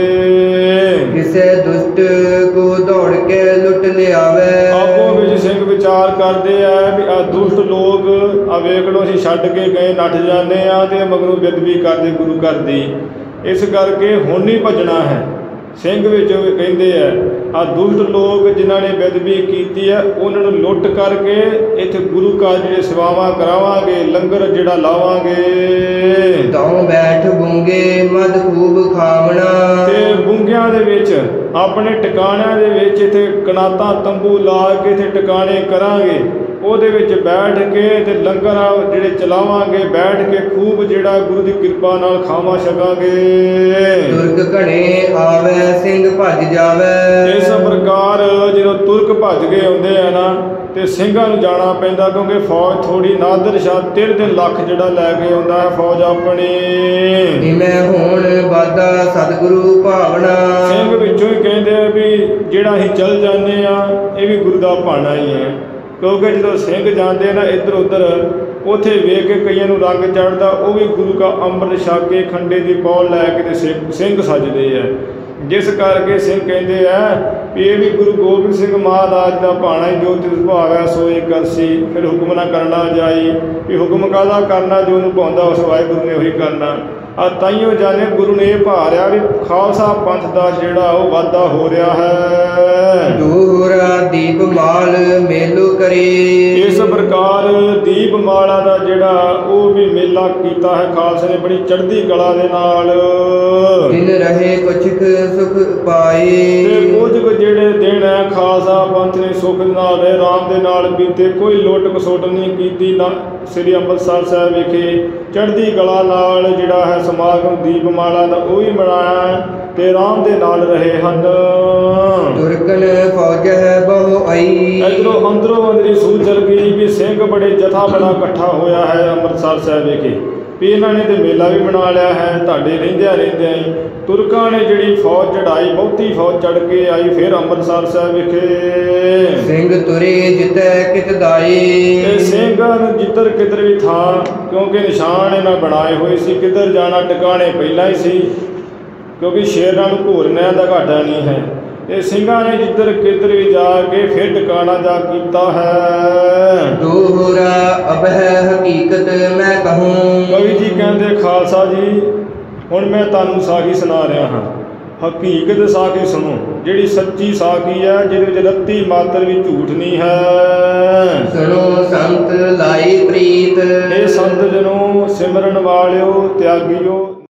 ਕਿਸੇ ਦੁਸ਼ਟ ਕੋ ਦੌੜ ਕੇ ਲੁੱਟ ਲਿਆਵੇ, ਆਪੋ ਵਿੱਚ ਸਿੰਘ ਵਿਚਾਰ ਕਰਦੇ ਆ ਵੀ ਆ ਦੁਸ਼ਟ ਲੋਕ ਆ ਵੇਖ ਲਓ ਅਸੀਂ ਛੱਡ ਕੇ ਗਏ ਨੱਠ ਜਾਂਦੇ ਆ ਤੇ ਮਗਰੋਂ ਬੇਅਦਬੀ ਕਰਦੇ ਗੁਰੂ ਘਰ ਦੀ। ਇਸ ਕਰਕੇ ਹੁਣ ਨਹੀਂ ਭੱਜਣਾ ਹੈ। ਸਿੰਘ ਵਿੱਚ ਕਹਿੰਦੇ ਆ ਆ ਦੁਸ਼ਟ ਲੋਕ ਜਿਨ੍ਹਾਂ ਨੇ ਬੇਅਦਬੀ ਕੀਤੀ ਹੈ ਉਹਨਾਂ ਨੂੰ ਲੁੱਟ ਕਰਕੇ ਇੱਥੇ ਗੁਰੂ ਘਰ ਜਿਹੜੇ ਸੇਵਾਵਾਂ ਕਰਾਵਾਂਗੇ, ਲੰਗਰ ਜਿਹੜਾ ਲਾਵਾਂਗੇ। ਤਉ ਬੈਠ ਬੁੰਗੇ ਮਦ ਖੂਬ ਖਾਵਣਾ, ਤੇ ਬੁੰਗਿਆਂ ਦੇ ਵਿੱਚ ਆਪਣੇ ਟਿਕਾਣਿਆਂ ਦੇ ਵਿੱਚ ਇੱਥੇ ਕਨਾਤਾਂ ਤੰਬੂ ਲਾ ਕੇ ਇੱਥੇ ਟਿਕਾਣੇ ਕਰਾਂਗੇ, ਉਹਦੇ ਵਿੱਚ ਬੈਠ ਕੇ ਤੇ ਲੰਗਰ ਜਿਹੜੇ ਚਲਾਵਾਂਗੇ, ਬੈਠ ਕੇ ਖੂਬ ਜਿਹੜਾ ਗੁਰੂ ਦੀ ਕਿਰਪਾ ਨਾਲ ਖਾਵਾਂ ਛਕਾਂਗੇ। ਤੁਰਕ ਘਣੇ ਆਵੇ ਸਿੰਘ ਭੱਜ ਜਾਵੇ, ਇਸ ਪ੍ਰਕਾਰ ਜਦੋਂ ਤੁਰਕ ਭੱਜ ਕੇ ਆਉਂਦੇ ਆ ਨਾ ਤੇ ਸਿੰਘਾਂ ਨੂੰ ਜਾਣਾ ਪੈਂਦਾ, ਕਿਉਂਕਿ ਫੌਜ ਥੋੜੀ ਨਾਦਰ ਸ਼ਾਹ ਤਿੰਨ ਤਿੰਨ ਲੱਖ ਜਿਹੜਾ ਲੈ ਕੇ ਆਉਂਦਾ ਹੈ ਫੌਜ ਆਪਣੀ। ਮੈਂ ਹੁਣ ਵਾਦਾ ਸਤਿਗੁਰੂ ਭਾਵਨਾ, ਸਿੰਘ ਵਿੱਚੋਂ ਹੀ ਕਹਿੰਦੇ ਆ ਵੀ ਜਿਹੜਾ ਅਸੀਂ ਚੱਲ ਜਾਂਦੇ ਆ ਇਹ ਵੀ ਗੁਰੂ ਦਾ ਭਾਣਾ ਹੀ ਹੈ, ਕਿਉਂਕਿ ਜਦੋਂ ਸਿੰਘ ਜਾਂਦੇ ਨਾ ਇੱਧਰ ਉੱਧਰ ਉੱਥੇ ਵੇਖ ਕੇ ਕਈਆਂ ਨੂੰ ਰੰਗ ਚੜ੍ਹਦਾ, ਉਹ ਵੀ ਗੁਰੂ ਕਾ ਅੰਮ੍ਰਿਤ ਛਕ ਕੇ ਖੰਡੇ ਦੀ ਪੌਲ ਲੈ ਕੇ ਤੇ ਸਿੰਘ ਸਿੰਘ ਸੱਜਦੇ ਆ। ਜਿਸ ਕਰਕੇ ਸਿੰਘ ਕਹਿੰਦੇ ਆ ਵੀ ਇਹ ਵੀ ਗੁਰੂ ਗੋਬਿੰਦ ਸਿੰਘ ਮਹਾਰਾਜ ਦਾ ਭਾਣਾ ਹੀ, ਜੋ ਤਿਸ ਭਾਵੈ ਸੋਈ ਕਰਸੀ, ਫਿਰ ਹੁਕਮ ਨਾ ਕਰਨਾ ਜਾਈ, ਵੀ ਹੁਕਮ ਕਾਹਦਾ ਕਰਨਾ, ਜੋ ਉਹਨੂੰ ਭਾਉਂਦਾ ਉਸ ਵਾਹਿਗੁਰੂ ਨੇ ਉਹੀ ਕਰਨਾ। ਆ ਤਾਈਓ ਜਾਣੇ ਗੁਰੂ ਨੇ ਇਹ ਭਾਰਿਆ ਵੀ ਖਾਲਸਾ ਪੰਥ ਦਾ ਜਿਹੜਾ ਉਹ ਵਾਧਾ ਹੋ ਰਿਹਾ ਹੈ। ਦੋਹਰਾ ਦੀਪਮਾਲ ਮੇਲੋ ਕਰੇ, ਇਸ ਪ੍ਰਕਾਰ ਦੀਪਮਾਲਾ ਦਾ ਜਿਹੜਾ ਉਹ ਵੀ ਮੇਲਾ ਕੀਤਾ ਹੈ ਖਾਲਸੇ ਨੇ ਬੜੀ ਚੜ੍ਹਦੀ ਕਲਾ ਦੇ ਨਾਲ। ਦਿਨ ਰਹੇ ਕੁਛਕ ਸੁਖ ਪਾਏ, ਤੇ ਕੁਝ ਕੁ ਜਿਹੜੇ ਦਿਨ ਹੈ ਖਾਲਸਾ ਪੰਥ ਨੇ ਸੁਖ ਨਾਲ ਆਰਾਮ ਦੇ ਨਾਲ ਬੀਤੇ, ਕੋਈ ਲੁੱਟ ਖਸੁੱਟ ਨਹੀਂ ਕੀਤੀ ਨਾ। ਸ੍ਰੀ ਅੰਮ੍ਰਿਤਸਰ ਸਾਹਿਬ ਵਿਖੇ ਚੜ੍ਹਦੀ ਕਲਾ ਨਾਲ ਜਿਹੜਾ ਹੈ ਸਮਾਗਮ ਦੀਪਮਾਲਾ ਦਾ ਉਹ ਵੀ ਮਨਾਇਆ ਤੇ ਆਰਾਮ ਦੇ ਨਾਲ ਰਹੇ ਹਨ। ਤੁਰਕਨ ਫੌਜ ਹੈ ਬਹੁ ਆਈ, ਇੱਧਰੋਂ ਅੰਦਰੋਂ ਅੰਦਰੀ ਸੂਝ ਚਲ ਗਈ ਵੀ ਸਿੰਘ ਬੜੇ ਜਥਾ ਬੜਾ ਇਕੱਠਾ ਹੋਇਆ ਹੈ ਅੰਮ੍ਰਿਤਸਰ ਸਾਹਿਬ ਵਿਖੇ। ਵੀ ਇਹਨਾਂ ਨੇ ਤੇ ਮੇਲਾ ਵੀ ਬਣਾ ਲਿਆ ਹੈ ਤੁਹਾਡੇ ਰਹਿੰਦਿਆਂ ਰਹਿੰਦਿਆਂ ਹੀ। ਤੁਰਕਾਂ ਨੇ ਜਿਹੜੀ ਫੌਜ ਚੜਾਈ, ਬਹੁਤੀ ਫੌਜ ਚੜ ਕੇ ਆਈ ਫਿਰ ਅੰਮ੍ਰਿਤਸਰ ਸਾਹਿਬ ਵਿਖੇ। ਸਿੰਘ ਤੁਰੇ ਜਿਤੈ ਕਿਤ ਦਾਈ। ਤੇ ਸਿੰਘਾਂ ਨੂੰ ਜਿੱਧਰ ਕਿਧਰ ਵੀ ਥਾਂ, ਕਿਉਂਕਿ ਨਿਸ਼ਾਨ ਇਹਨਾਂ ਬਣਾਏ ਹੋਏ ਸੀ, ਕਿੱਧਰ ਜਾਣਾ ਟਿਕਾਣੇ ਪਹਿਲਾਂ ਹੀ ਸੀ, ਕਿਉਂਕਿ ਸ਼ੇਰਾਂ ਨੂੰ ਘੋਰਨਿਆਂ ਦਾ ਘਾਟਾ ਨਹੀਂ ਹੈ। ਇਹ ਸਿੰਘਾਂ ਨੇ ਜਿੱਧਰ ਕਿੱਧਰ ਵੀ ਜਾ ਕੇ ਫਿਰ ਟਿਕਾਣਾ ਜਾ ਕੀਤਾ ਹੈ। ਦੋਹਰਾ ਅਬਹਿ ਹਕੀਕਤ ਮੈਂ ਕਹੂੰ। ਕਵੀ ਜੀ ਕਹਿੰਦੇ ਖਾਲਸਾ ਜੀ ਹੁਣ ਮੈਂ ਤੁਹਾਨੂੰ ਸਾਖੀ ਸੁਣਾ ਰਿਹਾ ਹਾਂ। ਹਕੀਕਤ ਸਾਖੀ ਸੁਣੋ, ਜਿਹੜੀ ਸੱਚੀ ਸਾਖੀ ਹੈ, ਜਿਹਦੇ ਵਿੱਚ ਰੱਤੀ ਮਾਤਰ ਵੀ ਝੂਠ ਨਹੀਂ ਹੈ। ਸੁਣੋ ਸੰਤ ਲਾਈ ਪ੍ਰੀਤ। ਇਹ ਸੰਤ ਜਨੋ, ਸਿਮਰਨ ਵਾਲਿਓ, ਤਿਆਗੀਓ।